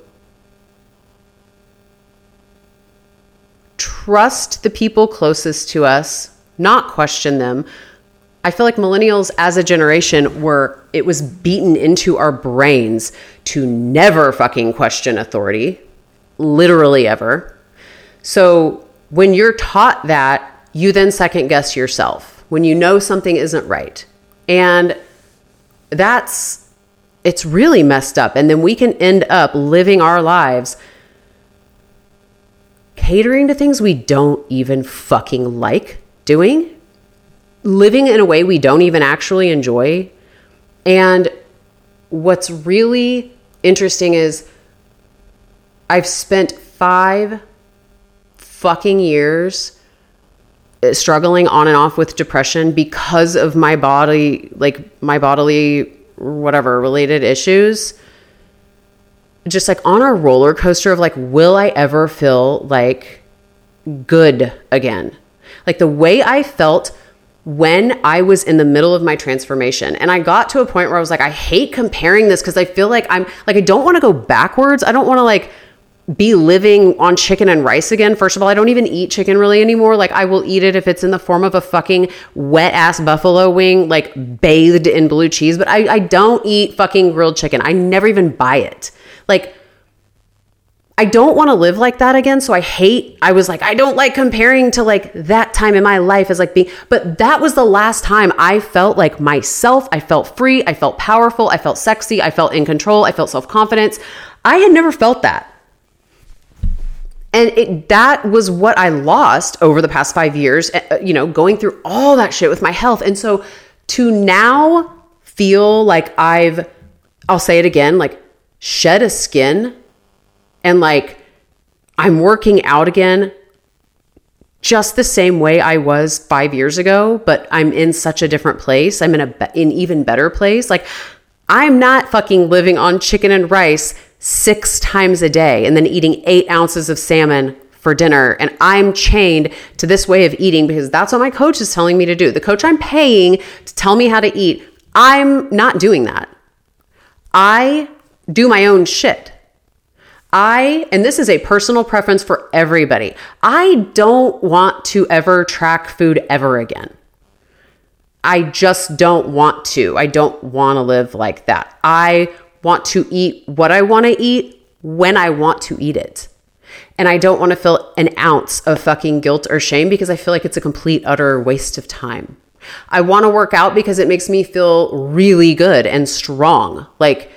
trust the people closest to us, not question them. I feel like millennials as a generation were, it was beaten into our brains to never fucking question authority. Literally ever. So when you're taught that, you then second guess yourself when you know something isn't right. And that's, it's really messed up. And then we can end up living our lives catering to things we don't even fucking like doing, living in a way we don't even actually enjoy. And what's really interesting is I've spent five fucking years struggling on and off with depression because of my body, like my bodily, whatever, related issues. Just like on a roller coaster of like, will I ever feel like good again? Like the way I felt when I was in the middle of my transformation. And I got to a point where I was like, I hate comparing this because I feel like I'm like, I don't want to go backwards. I don't want to like be living on chicken and rice again. First of all, I don't even eat chicken really anymore. Like I will eat it if it's in the form of a fucking wet ass buffalo wing, like bathed in blue cheese. But I, I don't eat fucking grilled chicken. I never even buy it. Like I don't want to live like that again. So I hate, I was like, I don't like comparing to like that time in my life as like being, but that was the last time I felt like myself. I felt free. I felt powerful. I felt sexy. I felt in control. I felt self-confidence. I had never felt that. And it, that was what I lost over the past five years, you know, going through all that shit with my health. And so to now feel like I've, I'll say it again, like shed a skin and like I'm working out again just the same way I was five years ago, but I'm in such a different place. I'm in a in even better place. Like I'm not fucking living on chicken and rice six times a day and then eating eight ounces of salmon for dinner. And I'm chained to this way of eating because that's what my coach is telling me to do. The coach I'm paying to tell me how to eat, I'm not doing that. I do my own shit. I, and this is a personal preference for everybody, I don't want to ever track food ever again. I just don't want to. I don't want to live like that. I want to eat what I want to eat when I want to eat it. And I don't want to feel an ounce of fucking guilt or shame because I feel like it's a complete, utter waste of time. I want to work out because it makes me feel really good and strong. Like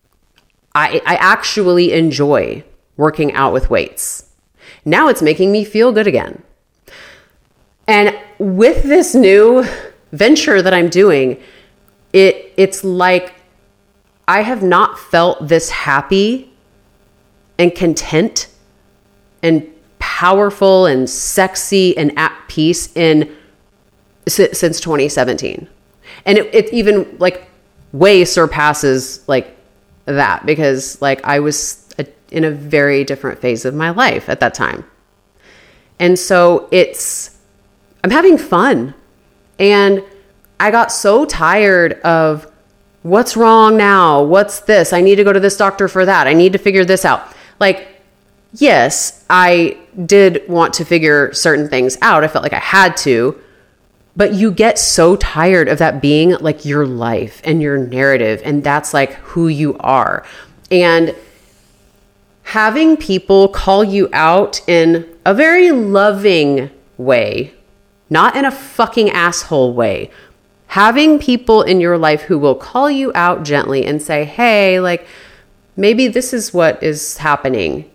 I, I actually enjoy working out with weights. Now it's making me feel good again. And with this new venture that I'm doing, it it's like I have not felt this happy and content and powerful and sexy and at peace in since twenty seventeen. And it, it even like way surpasses like that because like I was a, in a very different phase of my life at that time. And so it's, I'm having fun. And I got so tired of what's wrong now? What's this? I need to go to this doctor for that. I need to figure this out. Like, yes, I did want to figure certain things out. I felt like I had to, but you get so tired of that being like your life and your narrative. And that's like who you are. And having people call you out in a very loving way, not in a fucking asshole way, Having people in your life who will call you out gently and say, hey, like, maybe this is what is happening.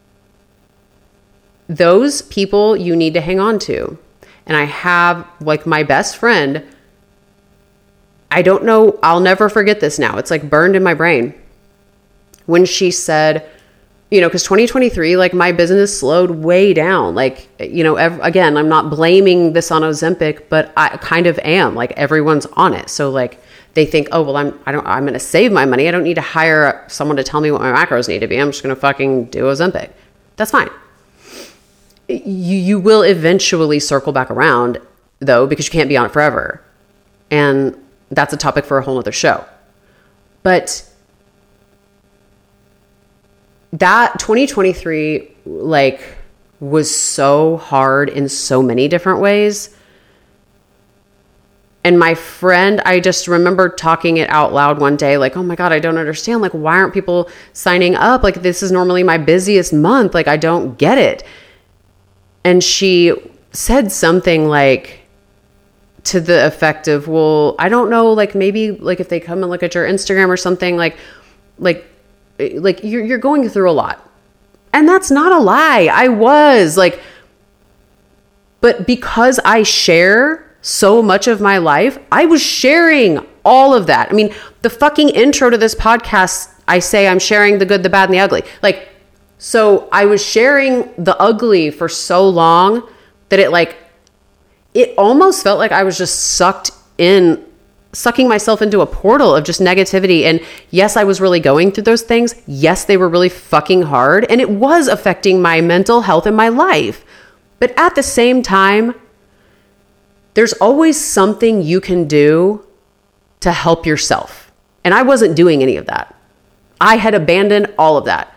Those people you need to hang on to. And I have, like, my best friend, I don't know, I'll never forget this now. It's like burned in my brain. When she said, you know, because twenty twenty-three, like, my business slowed way down. Like, you know, ev- again, I'm not blaming this on Ozempic, but I kind of am. Like, everyone's on it. So, like, they think, oh, well, I'm I don't I'm going to save my money. I don't need to hire someone to tell me what my macros need to be. I'm just going to fucking do Ozempic. That's fine. You you will eventually circle back around, though, because you can't be on it forever. And that's a topic for a whole other show. But that twenty twenty-three, like, was so hard in so many different ways. And my friend, I just remember talking it out loud one day, like, oh my God, I don't understand. Like, why aren't people signing up? Like, this is normally my busiest month. Like, I don't get it. And she said something like, to the effect of, well, I don't know, like, maybe, like, if they come and look at your Instagram or something, like, like, like you're, you're going through a lot. And that's not a lie. I was like, but because I share so much of my life, I was sharing all of that. I mean, the fucking intro to this podcast, I say I'm sharing the good, the bad, and the ugly. Like, so I was sharing the ugly for so long that it, like, it almost felt like I was just sucked in, sucking myself into a portal of just negativity. And yes, I was really going through those things. Yes, they were really fucking hard. And it was affecting my mental health and my life. But at the same time, there's always something you can do to help yourself. And I wasn't doing any of that. I had abandoned all of that.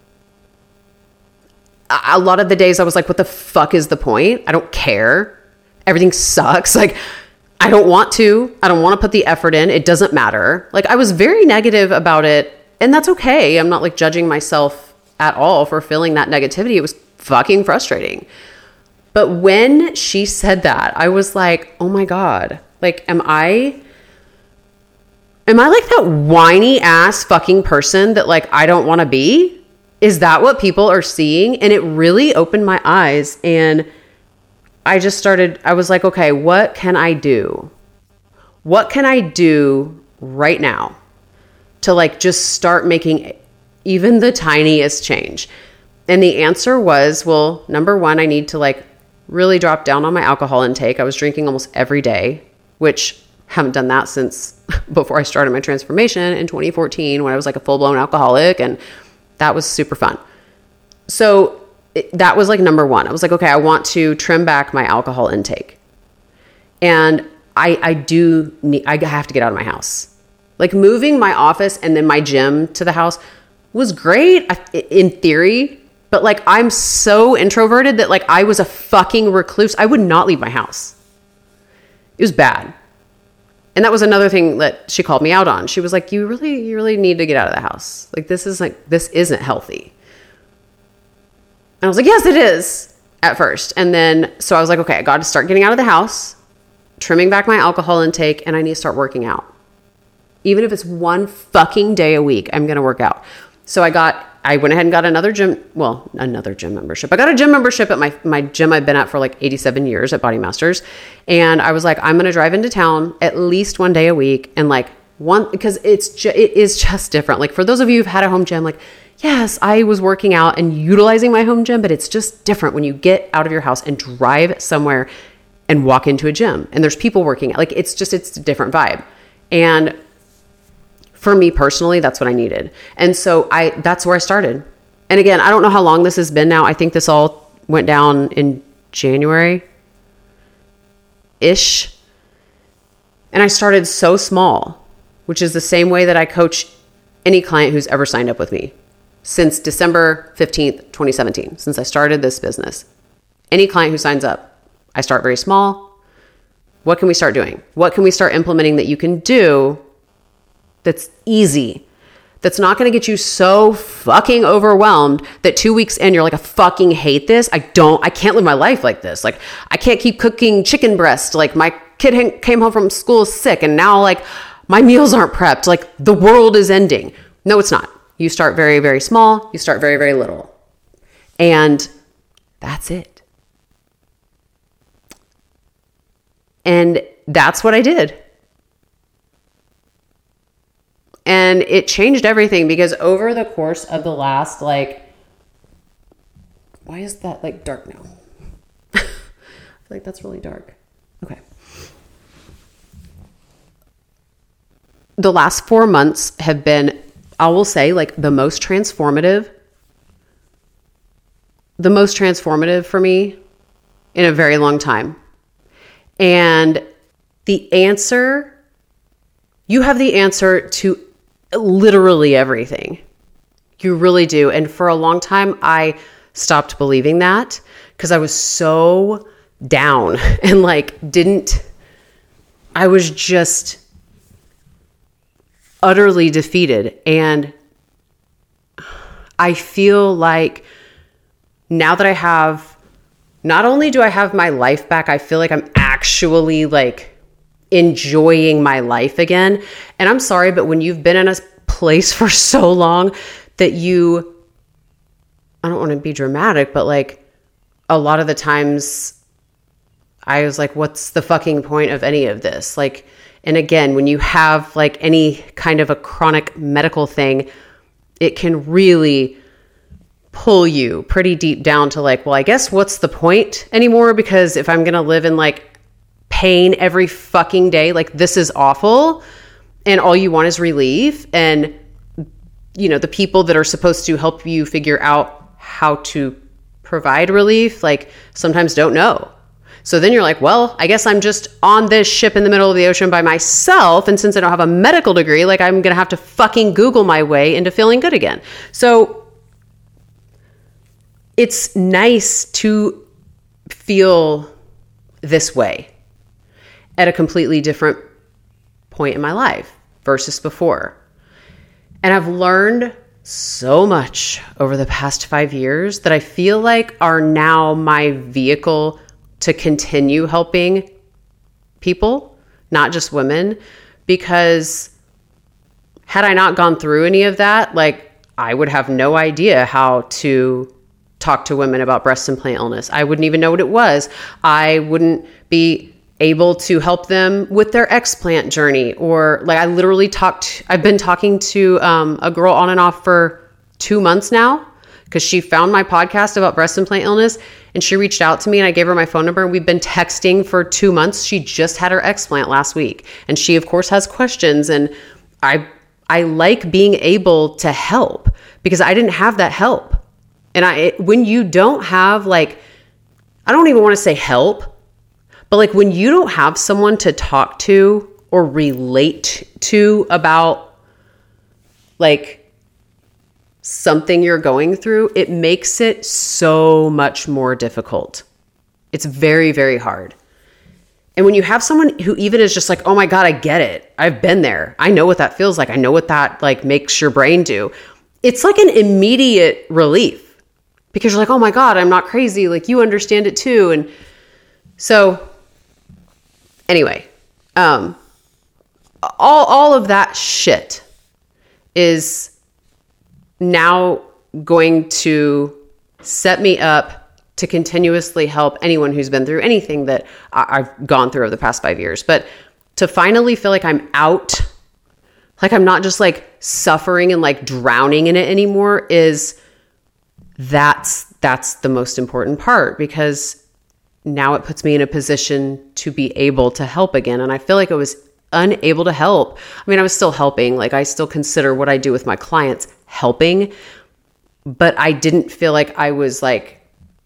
A lot of the days I was like, what the fuck is the point? I don't care. Everything sucks. Like, I don't want to. I don't want to put the effort in. It doesn't matter. Like, I was very negative about it, and that's okay. I'm not, like, judging myself at all for feeling that negativity. It was fucking frustrating. But when she said that, I was like, oh my God. Like, am I, am I like that whiny ass fucking person that, like, I don't want to be? Is that what people are seeing? And it really opened my eyes, and I just started, I was like, okay, what can I do? What can I do right now to, like, just start making even the tiniest change? And the answer was, well, number one, I need to, like, really drop down on my alcohol intake. I was drinking almost every day, which haven't done that since before I started my transformation in twenty fourteen when I was like a full-blown alcoholic, and that was super fun. So it, that was like number one. I was like, okay, I want to trim back my alcohol intake. And I, I do need, I have to get out of my house. Like, moving my office and then my gym to the house was great in theory, but, like, I'm so introverted that, like, I was a fucking recluse. I would not leave my house. It was bad. And that was another thing that she called me out on. She was like, you really, you really need to get out of the house. Like, this is like, this isn't healthy. And I was like, yes, it is at first. And then, so I was like, okay, I got to start getting out of the house, trimming back my alcohol intake, and I need to start working out. Even if it's one fucking day a week, I'm going to work out. So I got, I went ahead and got another gym, well, another gym membership. I got a gym membership at my, my gym I've been at for like eighty-seven years at Body Masters. And I was like, I'm going to drive into town at least one day a week. And like one, because it's, ju- it is just different. Like, for those of you who've had a home gym, like, yes, I was working out and utilizing my home gym, but it's just different when you get out of your house and drive somewhere and walk into a gym and there's people working. Like, it's just, it's a different vibe. And for me personally, that's what I needed. And so I, that's where I started. And again, I don't know how long this has been now. I think this all went down in January-ish. And I started so small, which is the same way that I coach any client who's ever signed up with me since December fifteenth, twenty seventeen, since I started this business. Any client who signs up, I start very small. What can we start doing? What can we start implementing that you can do that's easy, that's not going to get you so fucking overwhelmed that two weeks in, you're like, I fucking hate this. I don't, I can't live my life like this. Like, I can't keep cooking chicken breast. Like, my kid came home from school sick and now like my meals aren't prepped. Like the world is ending. No, it's not. You start very, very small. You start very, very little. And that's it. And that's what I did. And it changed everything because over the course of the last, like, why is that like dark now? I feel like that's really dark. Okay. The last four months have been, I will say, like the most transformative, the most transformative for me in a very long time. And the answer, you have the answer to literally everything. You really do. And for a long time, I stopped believing that because I was so down and like didn't, I was just utterly defeated. And I feel like now that I have, not only do I have my life back, I feel like I'm actually like enjoying my life again. And I'm sorry, but when you've been in a place for so long that you, I don't want to be dramatic, but like a lot of the times I was like, what's the fucking point of any of this? Like, and again, when you have like any kind of a chronic medical thing, it can really pull you pretty deep down to like, well, I guess what's the point anymore? Because if I'm going to live in like pain every fucking day, like this is awful. And all you want is relief. And, you know, the people that are supposed to help you figure out how to provide relief, like sometimes don't know. So then you're like, well, I guess I'm just on this ship in the middle of the ocean by myself. And since I don't have a medical degree, like I'm going to have to fucking Google my way into feeling good again. So it's nice to feel this way at a completely different point in my life versus before. And I've learned so much over the past five years that I feel like are now my vehicle to continue helping people, not just women, because had I not gone through any of that, like I would have no idea how to talk to women about breast implant illness. I wouldn't even know what it was. I wouldn't be able to help them with their explant journey, or like I literally talked, I've been talking to um, a girl on and off for two months now because she found my podcast about breast implant illness and she reached out to me and I gave her my phone number. We've been texting for two months. She just had her explant last week and she of course has questions, and I, I like being able to help because I didn't have that help. And I, it, when you don't have like, I don't even want to say help, but like when you don't have someone to talk to or relate to about like something you're going through, it makes it so much more difficult. It's very, very hard. And when you have someone who even is just like, oh my God, I get it. I've been there. I know what that feels like. I know what that like makes your brain do. It's like an immediate relief. Because you're like, oh my God, I'm not crazy. Like you understand it too. And so anyway, um, all, all of that shit is now going to set me up to continuously help anyone who's been through anything that I- I've gone through over the past five years. But to finally feel like I'm out, like I'm not just like suffering and like drowning in it anymore is That's that's the most important part, because now it puts me in a position to be able to help again. And I feel like I was unable to help. I mean, I was still helping. Like I still consider what I do with my clients helping, but I didn't feel like I was like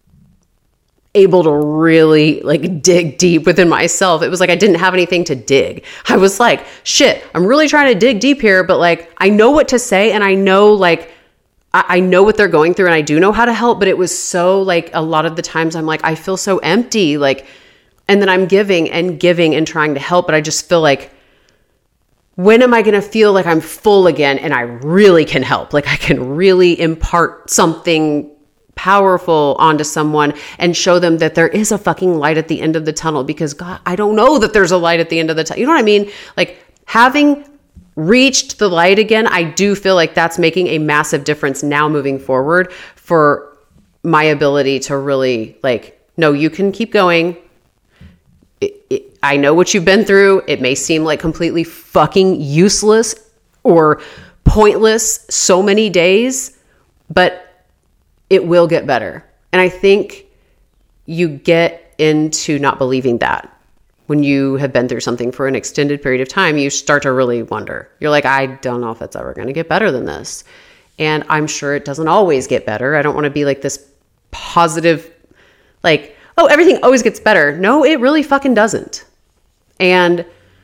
able to really like dig deep within myself. It was like I didn't have anything to dig. I was like, shit, I'm really trying to dig deep here, but like I know what to say and I know like I know what they're going through and I do know how to help, but it was so like a lot of the times I'm like, I feel so empty, like, and then I'm giving and giving and trying to help, but I just feel like, when am I going to feel like I'm full again and I really can help? Like I can really impart something powerful onto someone and show them that there is a fucking light at the end of the tunnel, because God, I don't know that there's a light at the end of the tunnel. You know what I mean? Like, having reached the light again, I do feel like that's making a massive difference now moving forward for my ability to really like, no, you can keep going. It, it, I know what you've been through. It may seem like completely fucking useless or pointless so many days, but it will get better. And I think you get into not believing that. When you have been through something for an extended period of time, you start to really wonder. You're like, I don't know if it's ever going to get better than this. And I'm sure it doesn't always get better. I don't want to be like this positive, like, oh, everything always gets better. No, it really fucking doesn't. And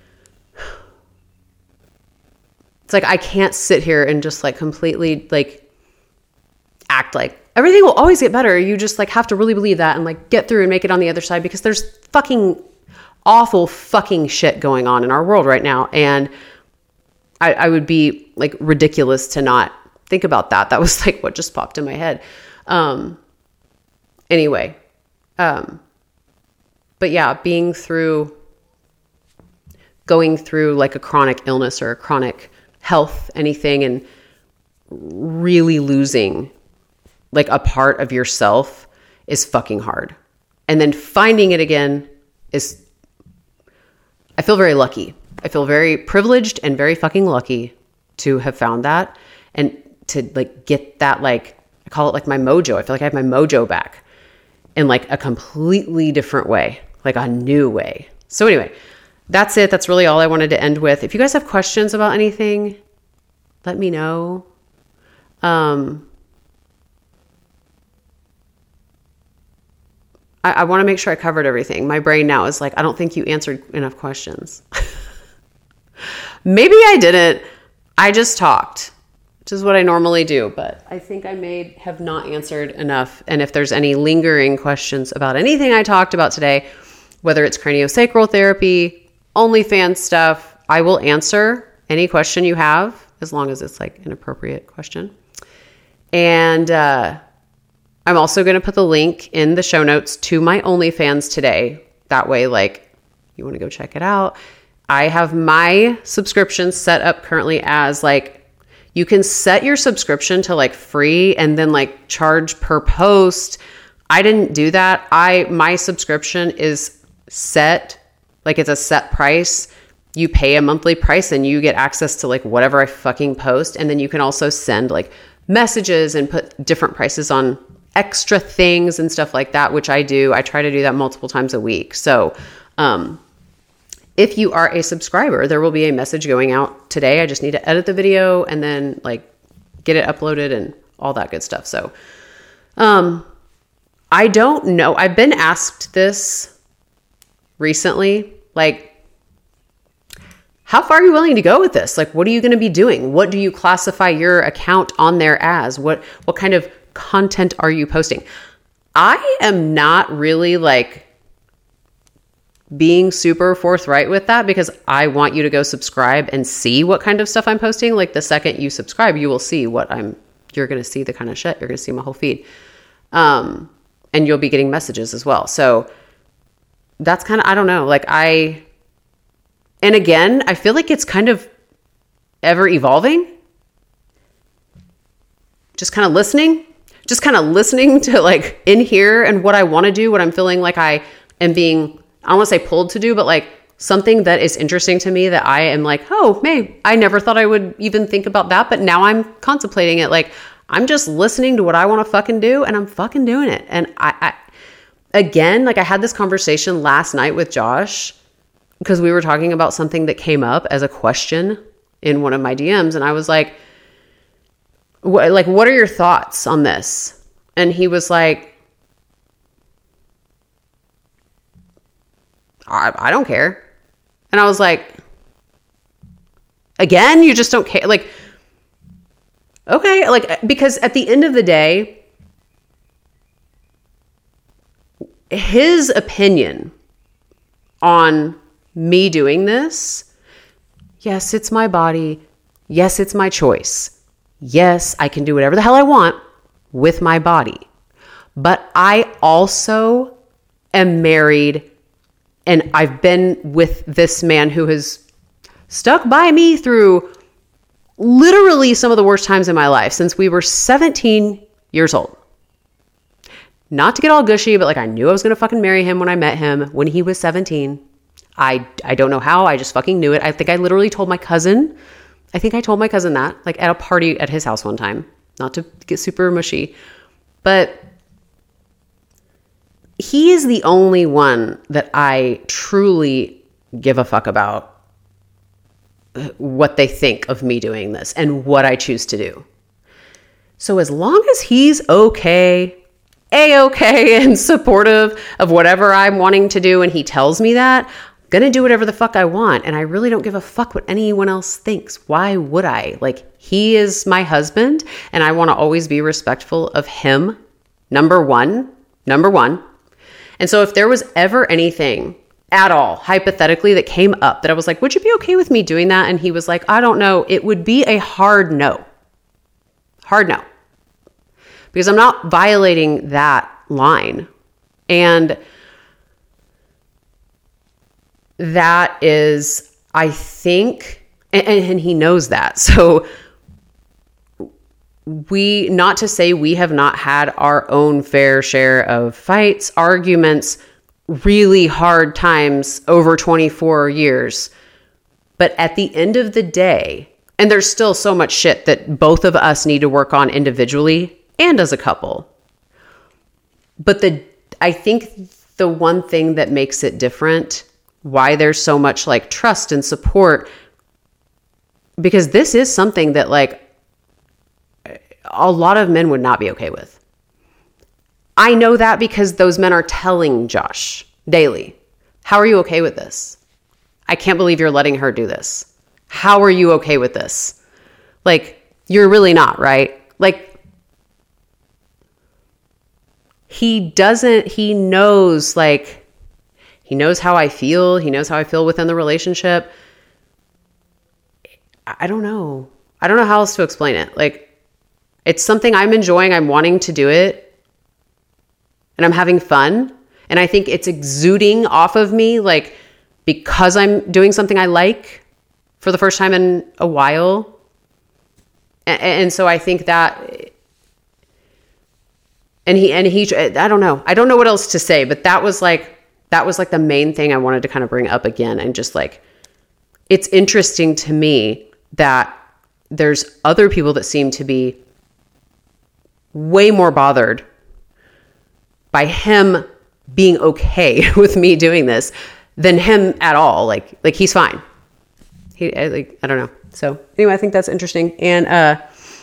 it's like, I can't sit here and just like completely like act like everything will always get better. You just like have to really believe that and like get through and make it on the other side, because there's fucking awful fucking shit going on in our world right now. And I, I would be like ridiculous to not think about that. That was like what just popped in my head. Um, anyway. Um, but yeah, being through, going through like a chronic illness or a chronic health, anything, and really losing like a part of yourself is fucking hard. And then finding it again is, I feel very lucky. I feel very privileged and very fucking lucky to have found that and to like get that, like, I call it like my mojo. I feel like I have my mojo back in like a completely different way, like a new way. So anyway, that's it. That's really all I wanted to end with. If you guys have questions about anything, let me know. Um, I, I want to make sure I covered everything. My brain now is like, I don't think you answered enough questions. Maybe I didn't. I just talked, which is what I normally do, but I think I may have not answered enough. And if there's any lingering questions about anything I talked about today, whether it's craniosacral therapy, OnlyFans stuff, I will answer any question you have, as long as it's like an appropriate question. And uh, I'm also going to put the link in the show notes to my OnlyFans today. That way, like, you want to go check it out. I have my subscription set up currently as like, you can set your subscription to like free and then like charge per post. I didn't do that. I, my subscription is set, like it's a set price. You pay a monthly price and you get access to like whatever I fucking post. And then you can also send like messages and put different prices on extra things and stuff like that, which I do. I try to do that multiple times a week. So, um, if you are a subscriber, there will be a message going out today. I just need to edit the video and then like get it uploaded and all that good stuff. So, um, I don't know. I've been asked this recently, like, how far are you willing to go with this? Like, what are you going to be doing? What do you classify your account on there as? What, what kind of content are you posting? I am not really like being super forthright with that, because I want you to go subscribe and see what kind of stuff I'm posting. Like the second you subscribe, you will see what I'm, you're going to see the kind of shit. You're going to see my whole feed. Um, and you'll be getting messages as well. So that's kind of, I don't know, like I, and again, I feel like it's kind of ever evolving. Just kind of listening, just kind of listening to like in here and what I want to do, what I'm feeling like I am being, I don't want to say pulled to do, but like something that is interesting to me that I am like, oh, maybe I never thought I would even think about that. But now I'm contemplating it. Like I'm just listening to what I want to fucking do and I'm fucking doing it. And I, I, again, like I had this conversation last night with Josh because we were talking about something that came up as a question in one of my D Ms. And I was like, what, like, what are your thoughts on this? And he was like, I, I don't care. And I was like, again, you just don't care. Like, okay. Like, because at the end of the day, his opinion on me doing this, yes, it's my body. Yes, it's my choice. Yes, I can do whatever the hell I want with my body. But I also am married, and I've been with this man who has stuck by me through literally some of the worst times in my life since we were seventeen years old. Not to get all gushy, but like I knew I was going to fucking marry him when I met him when he was seventeen. I, I don't know how. I just fucking knew it. I think I literally told my cousin. I think I told my cousin that like at a party at his house one time, not to get super mushy, but he is the only one that I truly give a fuck about what they think of me doing this and what I choose to do. So as long as he's okay, A-okay, and supportive of whatever I'm wanting to do, and he tells me that, I'm gonna do whatever the fuck I want. And I really don't give a fuck what anyone else thinks. Why would I? Like, he is my husband, and I want to always be respectful of him. Number one, number one. And so if there was ever anything at all, hypothetically, that came up that I was like, would you be okay with me doing that? And he was like, I don't know. It would be a hard no. Hard no. Because I'm not violating that line. And that is, I think, and, and he knows that. So we, not to say we have not had our own fair share of fights, arguments, really hard times over twenty-four years. But at the end of the day, and there's still so much shit that both of us need to work on individually and as a couple. But the, I think the one thing that makes it different, why there's so much like trust and support, because this is something that like a lot of men would not be okay with. I know that because those men are telling Josh daily, how are you okay with this? I can't believe you're letting her do this. How are you okay with this? Like, you're really not, right? Like, he doesn't, he knows, like, he knows how I feel. He knows how I feel within the relationship. I don't know. I don't know how else to explain it. Like, it's something I'm enjoying. I'm wanting to do it. And I'm having fun. And I think it's exuding off of me, like, because I'm doing something I like for the first time in a while. And, and so I think that, and he, and he, I don't know. I don't know what else to say, but that was like, that was like the main thing I wanted to kind of bring up again. And just like, it's interesting to me that there's other people that seem to be way more bothered by him being okay with me doing this than him at all. Like, like he's fine. He, I, like, I don't know. So anyway, I think that's interesting. And, uh,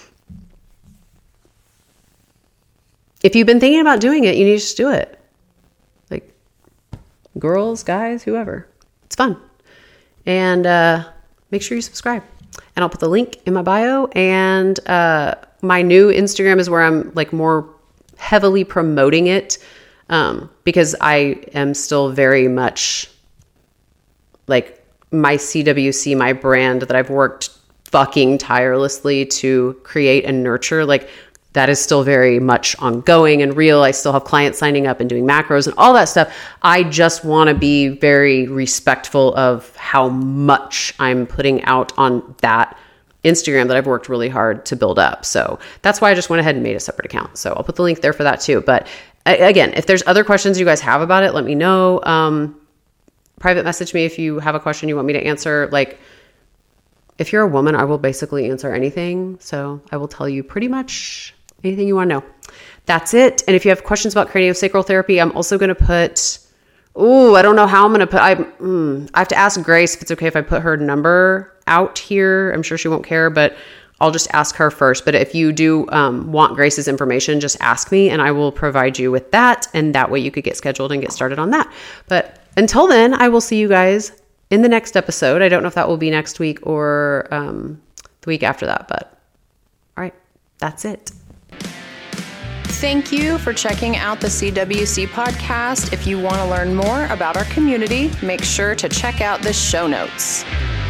if you've been thinking about doing it, you need to just do it. Like, girls, guys, whoever. It's fun. And, uh, make sure you subscribe. And I'll put the link in my bio. And, uh, my new Instagram is where I'm like more heavily promoting it. Um, because I am still very much like my C W C, my brand that I've worked fucking tirelessly to create and nurture. Like, that is still very much ongoing and real. I still have clients signing up and doing macros and all that stuff. I just want to be very respectful of how much I'm putting out on that Instagram that I've worked really hard to build up. So that's why I just went ahead and made a separate account. So I'll put the link there for that too. But again, if there's other questions you guys have about it, let me know. Um, private message me if you have a question you want me to answer. Like, if you're a woman, I will basically answer anything. So I will tell you pretty much anything you want to know. That's it. And if you have questions about craniosacral therapy, I'm also going to put, oh, I don't know how I'm going to put, I, mm, I have to ask Grace if it's okay if I put her number out here. I'm sure she won't care, but I'll just ask her first. But if you do um, want Grace's information, just ask me and I will provide you with that. And that way you could get scheduled and get started on that. But until then, I will see you guys in the next episode. I don't know if that will be next week or um, the week after that, but all right, that's it. Thank you for checking out the C W C podcast. If you want to learn more about our community, make sure to check out the show notes.